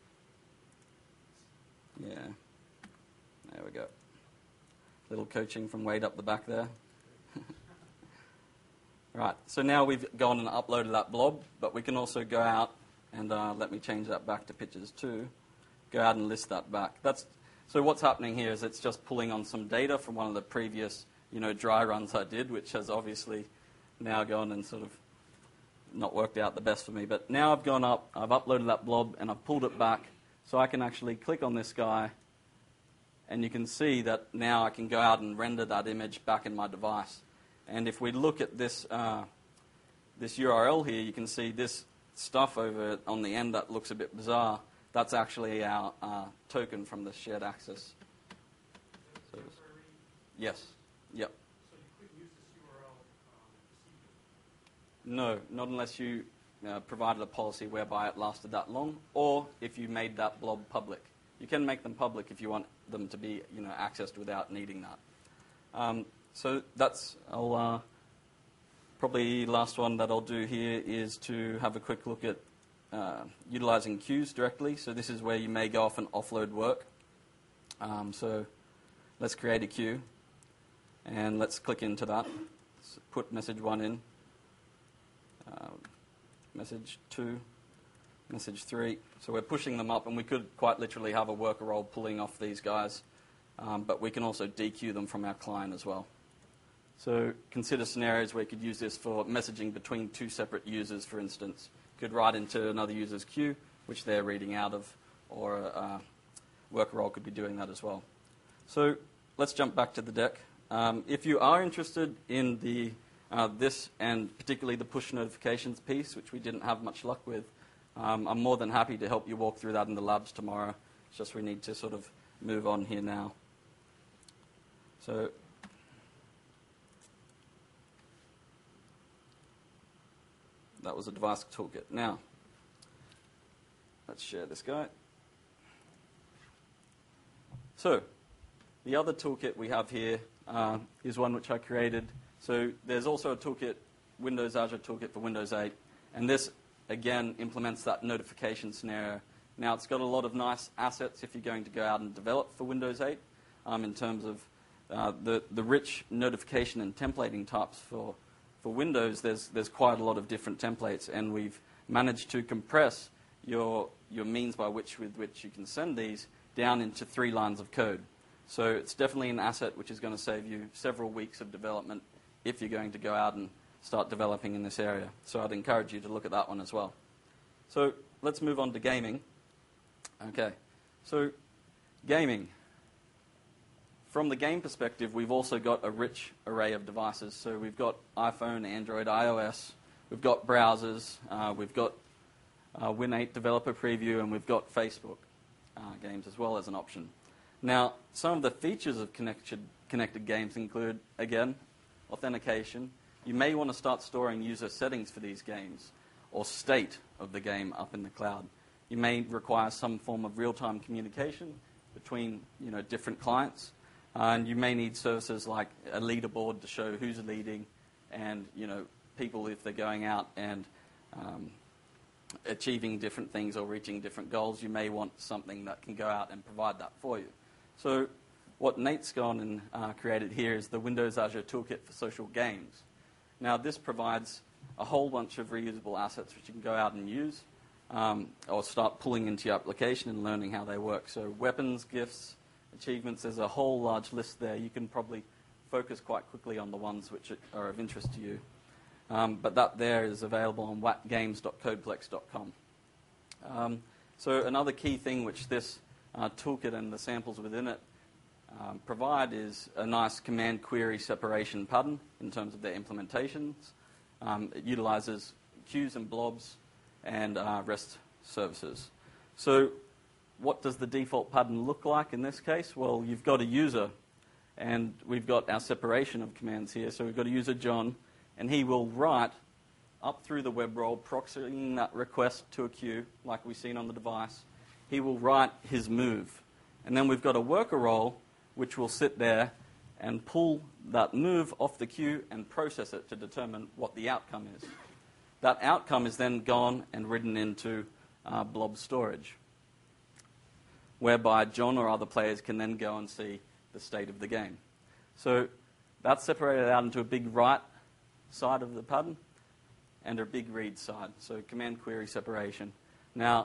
Yeah. There we go. Little coaching from Wade up the back there. Right, so now we've gone and uploaded that blob, but we can also go out and uh, let me change that back to pictures too. Go out and list that back. That's so what's happening here is it's just pulling on some data from one of the previous, you know, dry runs I did, which has obviously now gone and sort of not worked out the best for me. But now I've gone up, I've uploaded that blob, and I've pulled it back, so I can actually click on this guy, and you can see that now I can go out and render that image back in my device. And if we look at this uh, this U R L here, you can see this stuff over on the end that looks a bit bizarre. That's actually our uh, token from the shared access. So, yes. Yep. So you couldn't use this U R L um, No, not unless you uh, provided a policy whereby it lasted that long, or if you made that blob public. You can make them public if you want them to be, you know, accessed without needing that. Um, So that's, I'll, uh, probably last one that I'll do here is to have a quick look at uh, utilizing queues directly. So this is where you may go off and offload work. Um, so let's create a queue, and let's click into that. Let's put message one in, uh, message two, message three. So we're pushing them up, and we could quite literally have a worker role pulling off these guys, um, but we can also dequeue them from our client as well. So consider scenarios where you could use this for messaging between two separate users, for instance. You could write into another user's queue, which they're reading out of, or a uh, worker role could be doing that as well. So let's jump back to the deck. Um, if you are interested in the uh, this and particularly the push notifications piece, which we didn't have much luck with, um, I'm more than happy to help you walk through that in the labs tomorrow. It's just we need to sort of move on here now. So that was a device toolkit. Now, let's share this guy. So, the other toolkit we have here uh, is one which I created. So there's also a toolkit, Windows Azure toolkit for Windows eight, And this, again, implements that notification scenario. Now, it's got a lot of nice assets if you're going to go out and develop for Windows eight um, in terms of uh, the, the rich notification and templating types for, for Windows. There's, there's quite a lot of different templates, and we've managed to compress your, your means by which with which you can send these down into three lines of code. So it's definitely an asset which is going to save you several weeks of development if you're going to go out and start developing in this area. So I'd encourage you to look at that one as well. So let's move on to gaming. Okay, so gaming. From the game perspective, we've also got a rich array of devices. So we've got iPhone, Android, iOS, we've got browsers, uh, we've got uh, Win eight Developer Preview, and we've got Facebook uh, games as well as an option. Now, some of the features of connected, connected games include, again, authentication. You may want to start storing user settings for these games or state of the game up in the cloud. You may require some form of real-time communication between you know, different clients. Uh, and you may need services like a leaderboard to show who's leading and you know, people if they're going out and um, achieving different things or reaching different goals. You may want something that can go out and provide that for you. So what Nate's gone and uh, created here is the Windows Azure Toolkit for Social Games. Now, this provides a whole bunch of reusable assets which you can go out and use um, or start pulling into your application and learning how they work. So weapons, gifts, achievements, there's a whole large list there. You can probably focus quite quickly on the ones which are of interest to you. Um, but that there is available on wat games dot codeplex dot com. Um, so another key thing which this uh, toolkit and the samples within it um, provide is a nice command query separation pattern in terms of their implementations. Um, it utilizes queues and blobs and uh, REST services. So what does the default pattern look like in this case? Well, you've got a user, and we've got our separation of commands here. So we've got a user, John, and he will write up through the web role, proxying that request to a queue, like we've seen on the device. He will write his move. And then we've got a worker role, which will sit there and pull that move off the queue and process it to determine what the outcome is. That outcome is then gone and written into uh, blob storage, whereby John or other players can then go and see the state of the game. So that's separated out into a big write side of the pattern and a big read side, so command query separation. Now,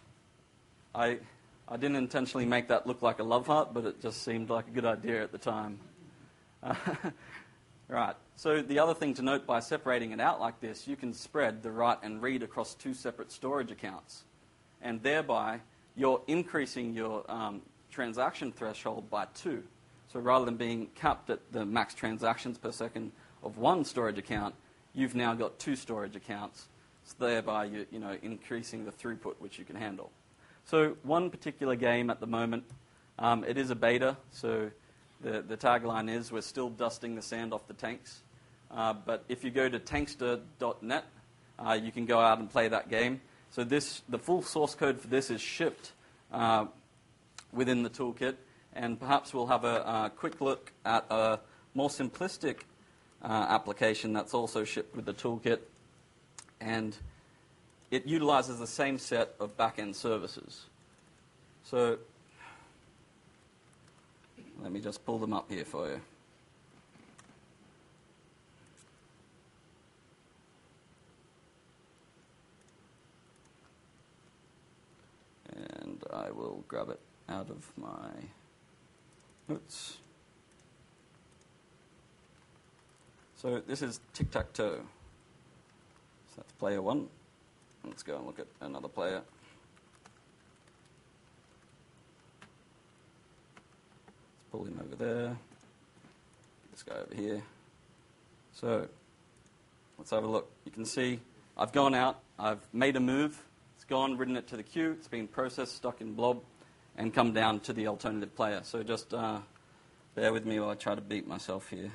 I, I didn't intentionally make that look like a love heart, but it just seemed like a good idea at the time. Uh, right, so the other thing to note, by separating it out like this, you can spread the write and read across two separate storage accounts, and thereby you're increasing your um, transaction threshold by two. So rather than being capped at the max transactions per second of one storage account, you've now got two storage accounts, so thereby you, you know, increasing the throughput which you can handle. So one particular game at the moment, um, it is a beta, so the, the tagline is we're still dusting the sand off the tanks. Uh, but if you go to tankster dot net, uh, you can go out and play that game. So this, the full source code for this is shipped uh, within the toolkit, and perhaps we'll have a, a quick look at a more simplistic uh, application that's also shipped with the toolkit, and it utilizes the same set of back-end services. So let me just pull them up here for you. And I will grab it out of my notes. So this is tic-tac-toe. So that's player one. Let's go and look at another player. Let's pull him over there. This guy over here. So let's have a look. You can see I've gone out, I've made a move, it's gone, written it to the queue, it's been processed, stuck in blob, and come down to the alternative player. So just uh, bear with me while I try to beat myself here.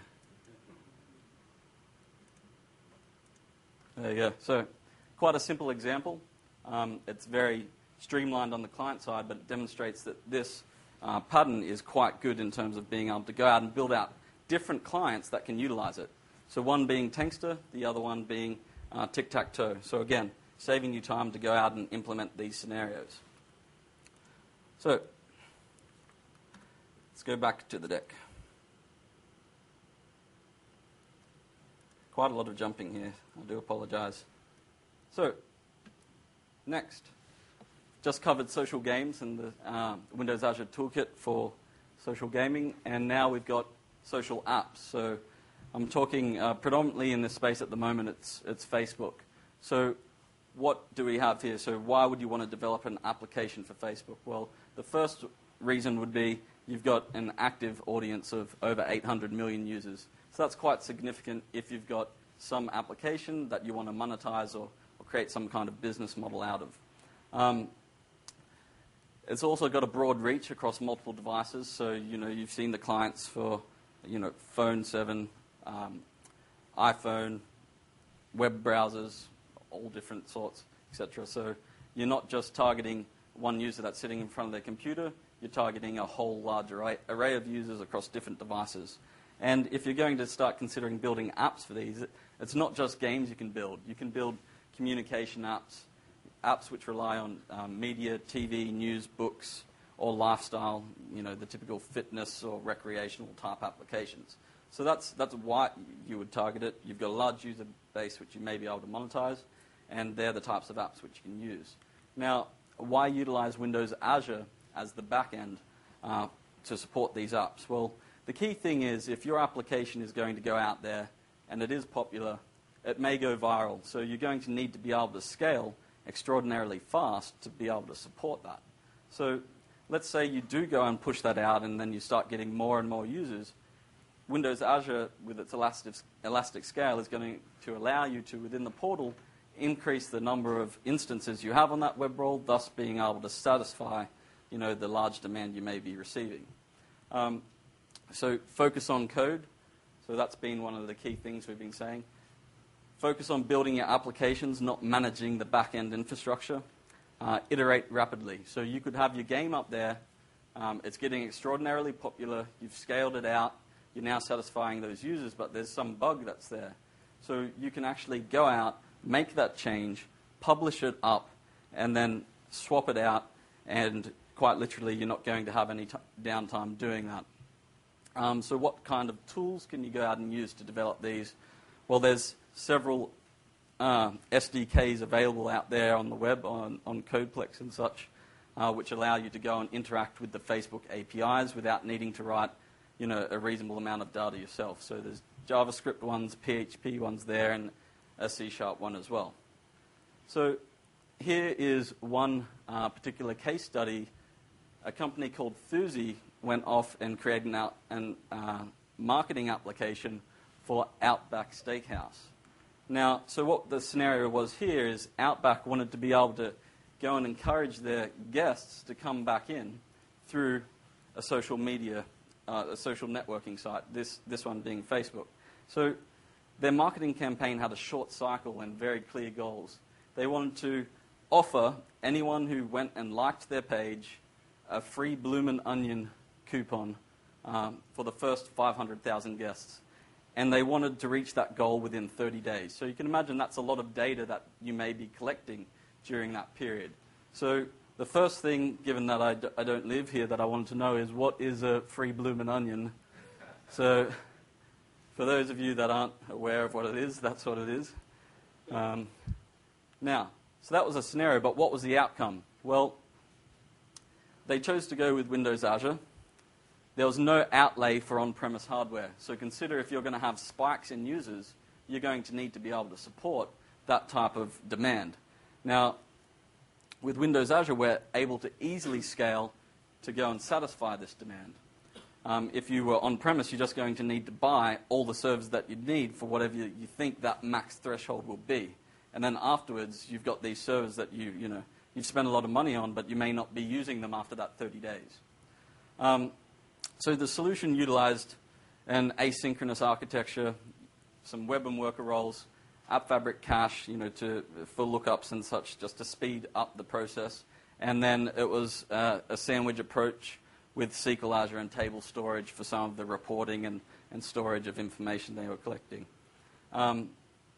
There you go. So quite a simple example. Um, it's very streamlined on the client side, but it demonstrates that this uh, pattern is quite good in terms of being able to go out and build out different clients that can utilize it. So one being Tankster, the other one being uh, tic-tac-toe. So again, saving you time to go out and implement these scenarios. So let's go back to the deck. Quite a lot of jumping here. I do apologize. So, next. Just covered social games and the uh, Windows Azure Toolkit for social gaming, and now we've got social apps. So, I'm talking uh, predominantly in this space at the moment, it's, it's Facebook. So, what do we have here? So, why would you want to develop an application for Facebook? Well, the first reason would be you've got an active audience of over eight hundred million users. So that's quite significant if you've got some application that you want to monetize or, or create some kind of business model out of. Um, it's also got a broad reach across multiple devices. So, you know, you've seen the clients for, you know, Phone seven, um, iPhone, web browsers, all different sorts, et cetera. So you're not just targeting one user that's sitting in front of their computer. You're targeting a whole large array, array of users across different devices. And if you're going to start considering building apps for these, it's not just games you can build. You can build communication apps, apps which rely on um, media, T V, news, books, or lifestyle, you know, the typical fitness or recreational type applications. So that's, that's why you would target it. You've got a large user base which you may be able to monetize, and they're the types of apps which you can use. Now, why utilize Windows Azure as the back end uh, to support these apps? Well, the key thing is if your application is going to go out there and it is popular, it may go viral. So you're going to need to be able to scale extraordinarily fast to be able to support that. So let's say you do go and push that out and then you start getting more and more users. Windows Azure, with its elastic, elastic scale, is going to allow you to, within the portal, increase the number of instances you have on that web role, thus being able to satisfy, you know, the large demand you may be receiving. Um, So focus on code. So that's been one of the key things we've been saying. Focus on building your applications, not managing the back-end infrastructure. Uh, iterate rapidly. So you could have your game up there. Um, it's getting extraordinarily popular. You've scaled it out. You're now satisfying those users, but there's some bug that's there. So you can actually go out, make that change, publish it up, and then swap it out. And quite literally, you're not going to have any t- downtime doing that. Um, so what kind of tools can you go out and use to develop these? Well, there's several uh, S D Ks available out there on the web, on, on Codeplex and such, uh, which allow you to go and interact with the Facebook A P Is without needing to write, you know, a reasonable amount of data yourself. So there's JavaScript ones, P H P ones there, and a C Sharp one as well. So here is one uh, particular case study. A company called Thuzy went off and created an, an uh, marketing application for Outback Steakhouse. Now, so what the scenario was here is Outback wanted to be able to go and encourage their guests to come back in through a social media, uh, a social networking site, this, this one being Facebook. So their marketing campaign had a short cycle and very clear goals. They wanted to offer anyone who went and liked their page a free Bloomin' Onion coupon um, for the first five hundred thousand guests. And they wanted to reach that goal within thirty days. So you can imagine that's a lot of data that you may be collecting during that period. So the first thing, given that I, d- I don't live here, that I wanted to know is what is a free Bloomin' Onion? So for those of you that aren't aware of what it is, that's what it is. Um, now, so that was a scenario, but what was the outcome? Well, they chose to go with Windows Azure. There was no outlay for on-premise hardware. So consider if you're going to have spikes in users, you're going to need to be able to support that type of demand. Now, with Windows Azure, we're able to easily scale to go and satisfy this demand. Um, if you were on-premise, you're just going to need to buy all the servers that you need for whatever you, you think that max threshold will be. And then afterwards, you've got these servers that you, you know, you've spent a lot of money on, but you may not be using them after that thirty days. Um, so the solution utilized an asynchronous architecture, some web and worker roles, App Fabric cache, you know, to, for lookups and such, just to speed up the process. And then it was uh, a sandwich approach with S Q L Azure and table storage for some of the reporting and, and storage of information they were collecting. Um,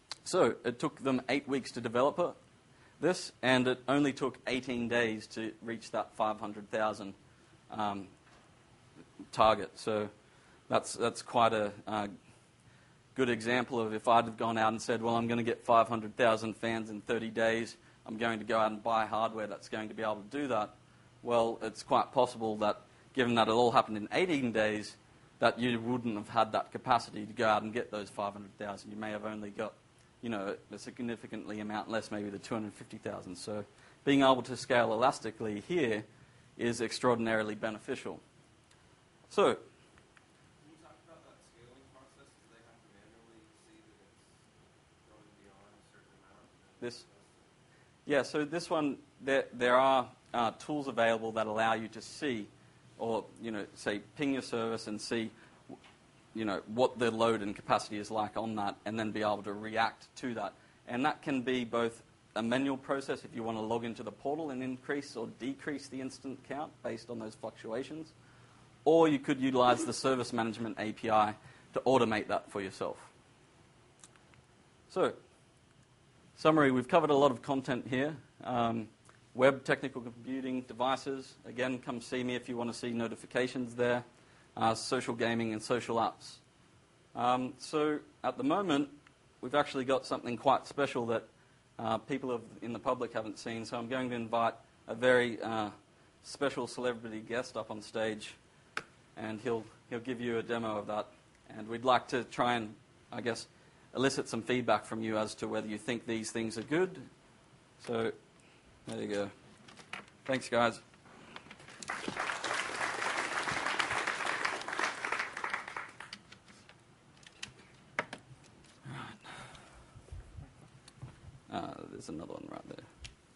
So it took them eight weeks to develop it, this, and it only took eighteen days to reach that five hundred thousand um, target. So that's that's quite a uh, good example of if I'd have gone out and said, well, I'm going to get five hundred thousand fans in thirty days, I'm going to go out and buy hardware that's going to be able to do that. Well, it's quite possible that, given that it all happened in eighteen days, that you wouldn't have had that capacity to go out and get those five hundred thousand. You may have only got, you know, a significantly amount less, maybe the two hundred fifty thousand. So being able to scale elastically here is extraordinarily beneficial. So, Can you talk about that scaling process? Do they have to manually see that it's going beyond a certain amount? this, yeah, so this one, there, there are uh, tools available that allow you to see, or, you know, say, ping your service and see, you know, what the load and capacity is like on that, and then be able to react to that. And that can be both a manual process if you want to log into the portal and increase or decrease the instant count based on those fluctuations, or you could utilize the service management A P I to automate that for yourself. So, summary, we've covered a lot of content here. Um, web, technical computing, devices. Again, come see me if you want to see notifications there. Uh, social gaming and social apps. Um, so at the moment, we've actually got something quite special that uh, people have, in the public haven't seen. So I'm going to invite a very uh, special celebrity guest up on stage, and he'll he'll give you a demo of that. And we'd like to try and, I guess, elicit some feedback from you as to whether you think these things are good. So there you go. Thanks, guys. Uh, there's another one right there.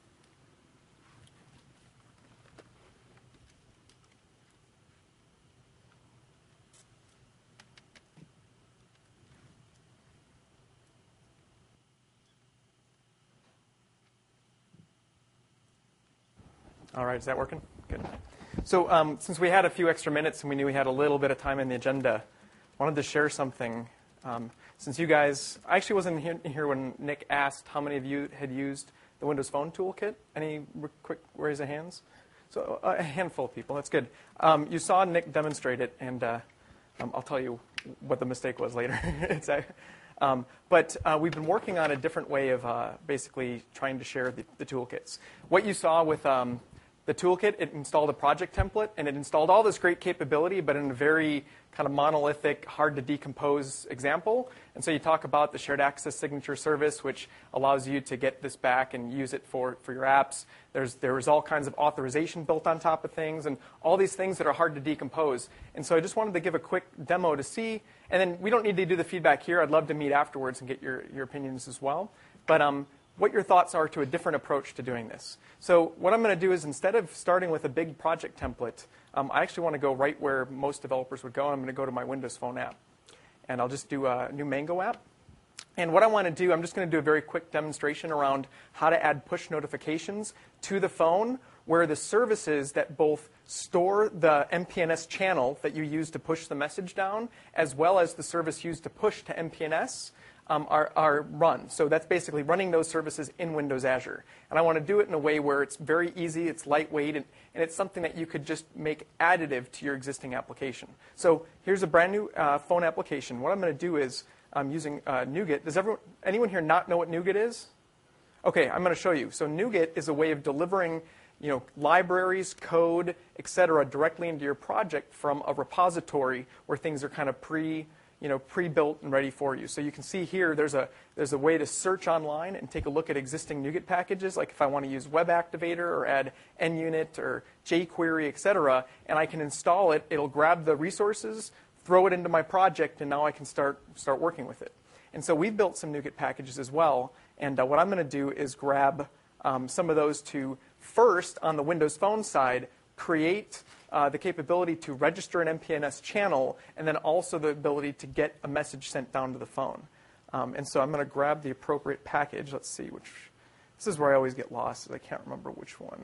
All right, is that working? Good. So um, since we had a few extra minutes and we knew we had a little bit of time in the agenda, I wanted to share something. Um, since you guys, I actually wasn't here, here when Nick asked how many of you had used the Windows Phone Toolkit. Any r- quick raise of hands? So uh, a handful of people. That's good. Um, you saw Nick demonstrate it, and uh, um, I'll tell you what the mistake was later. it's, uh, um, but uh, we've been working on a different way of uh, basically trying to share the, the toolkits. What you saw with um, the toolkit, it installed a project template, and it installed all this great capability, but in a very kind of monolithic, hard to decompose example. And so you talk about the shared access signature service, which allows you to get this back and use it for, for your apps. There's, there's all kinds of authorization built on top of things, and all these things that are hard to decompose. And so I just wanted to give a quick demo to see. And then we don't need to do the feedback here. I'd love to meet afterwards and get your, your opinions as well. But um, what your thoughts are to a different approach to doing this. So what I'm going to do is, instead of starting with a big project template, um, I actually want to go right where most developers would go. I'm going to go to my Windows Phone app. And I'll just do a new Mango app. And what I want to do, I'm just going to do a very quick demonstration around how to add push notifications to the phone, where the services that both store the M P N S channel that you use to push the message down, as well as the service used to push to M P N S, Um, are, are run. So that's basically running those services in Windows Azure. And I want to do it in a way where it's very easy, it's lightweight, and, and it's something that you could just make additive to your existing application. So here's a brand new uh, phone application. What I'm going to do is I'm using uh, NuGet. Does everyone, anyone here not know what NuGet is? Okay, I'm going to show you. So NuGet is a way of delivering, you know, libraries, code, et cetera, directly into your project from a repository where things are kind of pre- you know, pre-built and ready for you. So you can see here there's a, there's a way to search online and take a look at existing NuGet packages, like if I want to use Web Activator or add NUnit or jQuery, et cetera, and I can install it. It'll grab the resources, throw it into my project, and now I can start, start working with it. And so we've built some NuGet packages as well, and uh, what I'm going to do is grab um, some of those to first, on the Windows Phone side, create Uh, the capability to register an M P N S channel, and then also the ability to get a message sent down to the phone. Um, and so I'm going to grab the appropriate package. Let's see which. This is where I always get lost. I can't remember which one.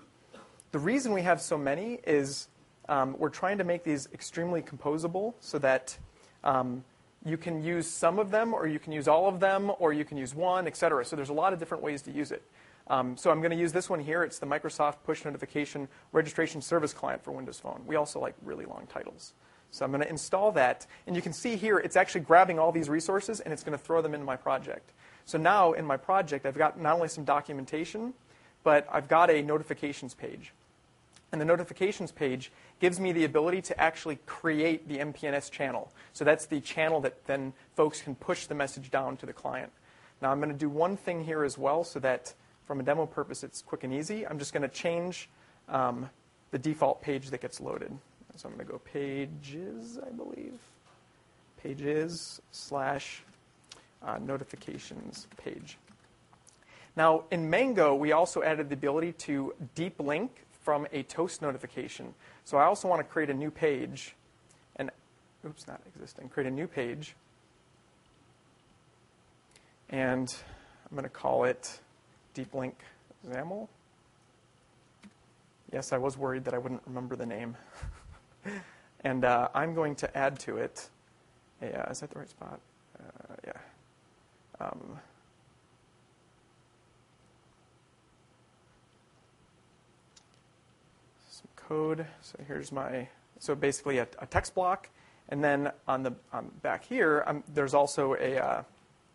The reason we have so many is um, we're trying to make these extremely composable so that um, you can use some of them, or you can use all of them, or you can use one, et cetera. So there's a lot of different ways to use it. Um, so I'm going to use this one here. It's the Microsoft Push Notification Registration Service Client for Windows Phone. We also like really long titles. So I'm going to install that. And you can see here, it's actually grabbing all these resources, and it's going to throw them into my project. So now in my project, I've got not only some documentation, but I've got a notifications page. And the notifications page gives me the ability to actually create the M P N S channel. So that's the channel that then folks can push the message down to the client. Now I'm going to do one thing here as well so that from a demo purpose it's quick and easy. I'm just going to change um, the default page that gets loaded. So I'm going to go pages, I believe. Pages slash uh, notifications page. Now in Mango, we also added the ability to deep link from a toast notification. So I also want to create a new page, and oops, not existing, create a new page. And I'm going to call it Deep Link XAML. Yes, I was worried that I wouldn't remember the name. And uh, I'm going to add to it, a, uh, is that the right spot? Uh, yeah. Um, code. So here's my, so basically a, a text block. And then on the on back here, um, there's also a uh,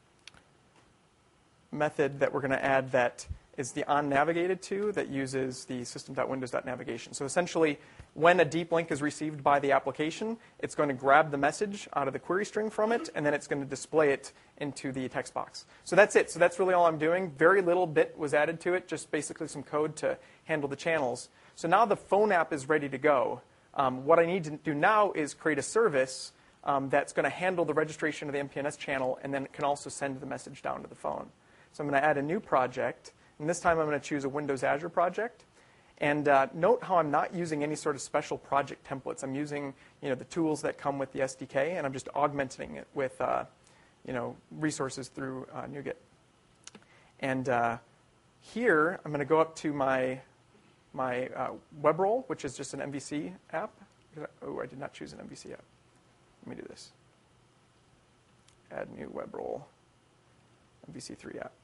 method that we're going to add that is the onNavigated to that uses the system.windows.navigation. So essentially, when a deep link is received by the application, it's going to grab the message out of the query string from it, and then it's going to display it into the text box. So that's it. So that's really all I'm doing. Very little bit was added to it, just basically some code to handle the channels. So now the phone app is ready to go. Um, what I need to do now is create a service um, that's going to handle the registration of the M P N S channel, and then it can also send the message down to the phone. So I'm going to add a new project, and this time I'm going to choose a Windows Azure project. And uh, note how I'm not using any sort of special project templates. I'm using you know, the tools that come with the S D K, and I'm just augmenting it with uh, you know, resources through uh, NuGet. And uh, here, I'm going to go up to my my uh, web role, which is just an M V C app. Oh, I did not choose an M V C app. Let me do this. Add new web role, M V C three app.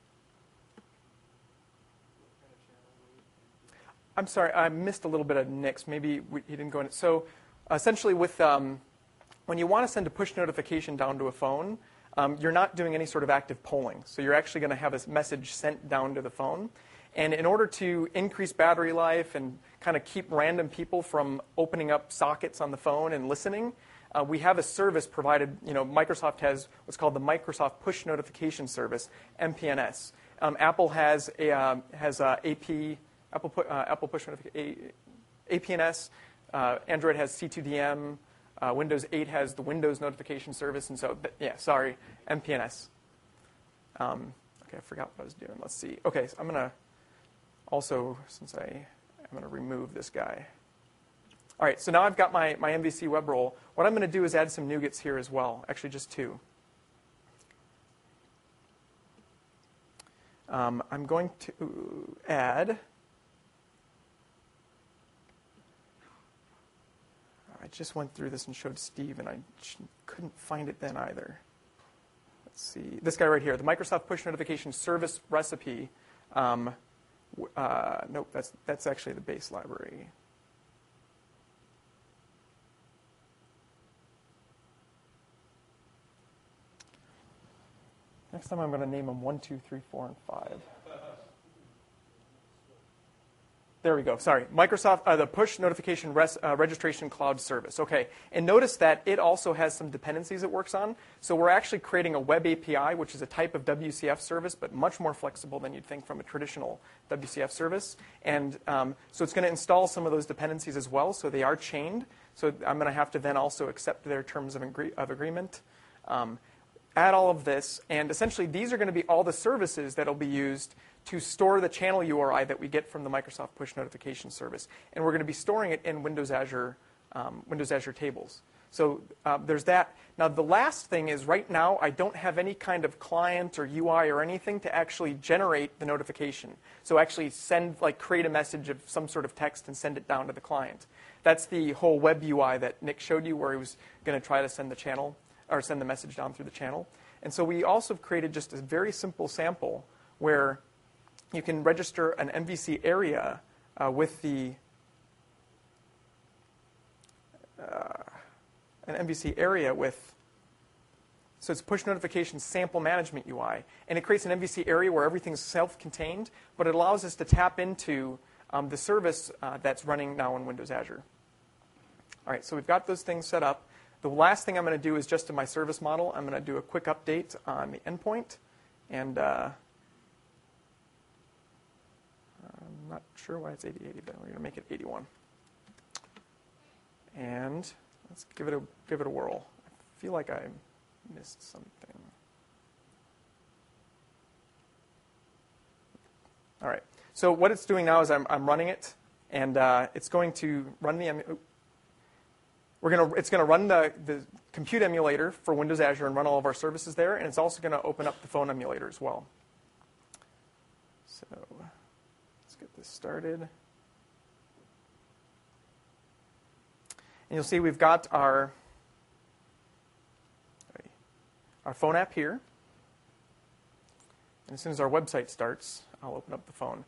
I'm sorry, I missed a little bit of Nick's. Maybe we, he didn't go in. So essentially, with um, when you want to send a push notification down to a phone, um, you're not doing any sort of active polling. So you're actually going to have a message sent down to the phone. And in order to increase battery life and kind of keep random people from opening up sockets on the phone and listening, uh, we have a service provided. You know, Microsoft has what's called the Microsoft Push Notification Service, M P N S. Um, Apple has a uh, has a A P Apple uh, Apple Push Notification A P N S. Uh, Android has C two D M. Uh, Windows eight has the Windows Notification Service, and so yeah, sorry, M P N S. Um, okay, I forgot what I was doing. Let's see. Okay, so I'm gonna. Also, since I am going to remove this guy. All right, so now I've got my, my M V C web role. What I'm going to do is add some NuGets here as well, actually just two. Um, I'm going to add, I just went through this and showed Steve, and I couldn't find it then either. Let's see, this guy right here, the Microsoft Push Notification Service Recipe. Um, Uh, nope, that's, that's actually the base library. Next time I'm going to name them one, two, three, four, and five. There we go. Sorry. Microsoft, uh, the Push Notification res, uh, Registration Cloud Service. Okay. And notice that it also has some dependencies it works on. So we're actually creating a web A P I, which is a type of W C F service, but much more flexible than you'd think from a traditional W C F service. And um, so it's going to install some of those dependencies as well. So they are chained. So I'm going to have to then also accept their terms of, agree of agreement. Um, add all of this. And essentially, these are going to be all the services that will be used to store the channel U R I that we get from the Microsoft Push Notification Service. And we're going to be storing it in Windows Azure, um, Windows Azure tables. So uh, there's that. Now, the last thing is right now, I don't have any kind of client or U I or anything to actually generate the notification. So actually send, like create a message of some sort of text and send it down to the client. That's the whole web U I that Nick showed you where he was going to try to send the channel. or send the message down through the channel. And so we also created just a very simple sample where you can register an M V C area uh, with the uh, an M V C area with, so it's push notification sample management U I. And it creates an M V C area where everything's self-contained, but it allows us to tap into um, the service uh, that's running now in Windows Azure. All right, so we've got those things set up. The last thing I'm going to do is just in my service model, I'm going to do a quick update on the endpoint. And uh, I'm not sure why it's eighty eighty, but we're going to make it eighty-one. And let's give it a give it a whirl. I feel like I missed something. All right. So what it's doing now is I'm I'm running it, and uh, it's going to run the emu- we're gonna it's going to run the the compute emulator for Windows Azure and run all of our services there, and it's also going to open up the phone emulator as well. So let's get this started. And you'll see we've got our our phone app here. And as soon as our website starts, I'll open up the phone.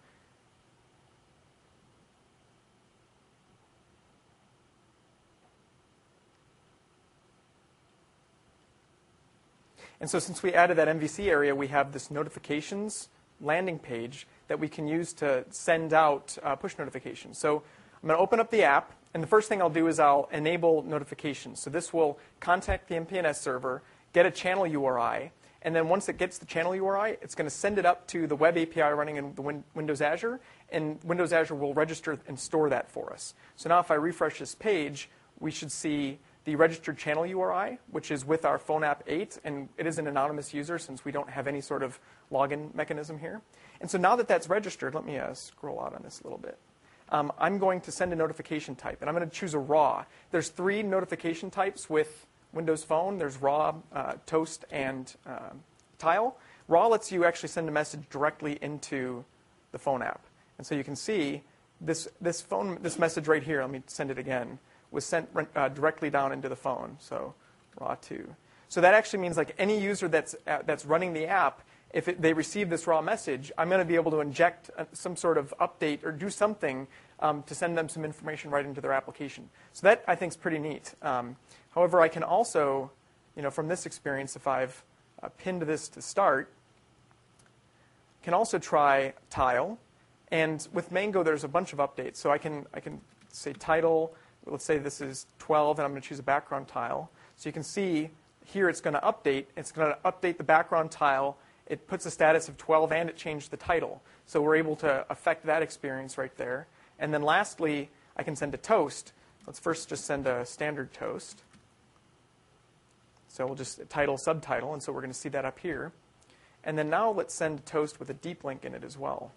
And so since we added that M V C area, we have this notifications landing page that we can use to send out uh, push notifications. So I'm going to open up the app, and the first thing I'll do is I'll enable notifications. So this will contact the M P N S server, get a channel U R I, and then once it gets the channel U R I, it's going to send it up to the web A P I running in the Win- Windows Azure, and Windows Azure will register and store that for us. So now if I refresh this page, we should see the registered channel U R I, which is with our phone app eight, and it is an anonymous user since we don't have any sort of login mechanism here. And so now that that's registered, let me uh, scroll out on this a little bit. Um, I'm going to send a notification type, and I'm going to choose a raw. There's three notification types with Windows Phone. There's raw, uh, toast, and uh, tile. Raw lets you actually send a message directly into the phone app. And so you can see this, this, phone, this message right here, let me send it again, was sent uh, directly down into the phone, so raw two. So that actually means like any user that's, uh, that's running the app, if it, they receive this raw message, I'm going to be able to inject a, some sort of update or do something um, to send them some information right into their application. So that, I think, is pretty neat. Um, however, I can also, you know, from this experience, if I've uh, pinned this to start, can also try tile. And with Mango, there's a bunch of updates. So I can, I can say title. Let's say this is twelve, and I'm going to choose a background tile. So you can see here it's going to update. It's going to update the background tile. It puts a status of twelve, and it changed the title. So we're able to affect that experience right there. And then lastly, I can send a toast. Let's first just send a standard toast. So we'll just title, subtitle, and so we're going to see that up here. And then now let's send a toast with a deep link in it as well.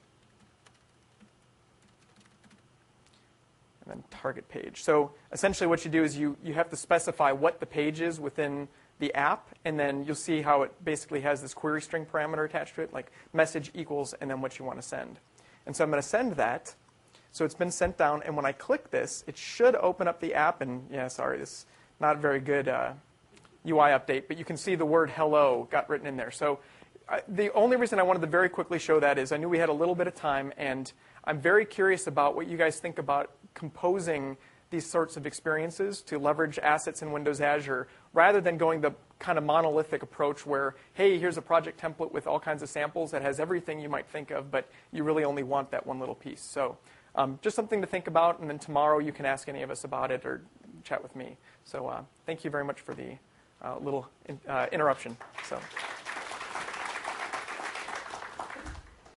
And then target page. So essentially what you do is you, you have to specify what the page is within the app, and then you'll see how it basically has this query string parameter attached to it, like message equals, and then what you want to send. And so I'm going to send that. So it's been sent down, and when I click this, it should open up the app, and yeah, sorry, this is not a very good uh, U I update, but you can see the word hello got written in there. So uh, the only reason I wanted to very quickly show that is I knew we had a little bit of time, and I'm very curious about what you guys think about composing these sorts of experiences to leverage assets in Windows Azure rather than going the kind of monolithic approach where, hey, here's a project template with all kinds of samples that has everything you might think of, but you really only want that one little piece. So um, just something to think about, and then tomorrow you can ask any of us about it or chat with me. So uh, thank you very much for the uh, little in, uh, interruption. So.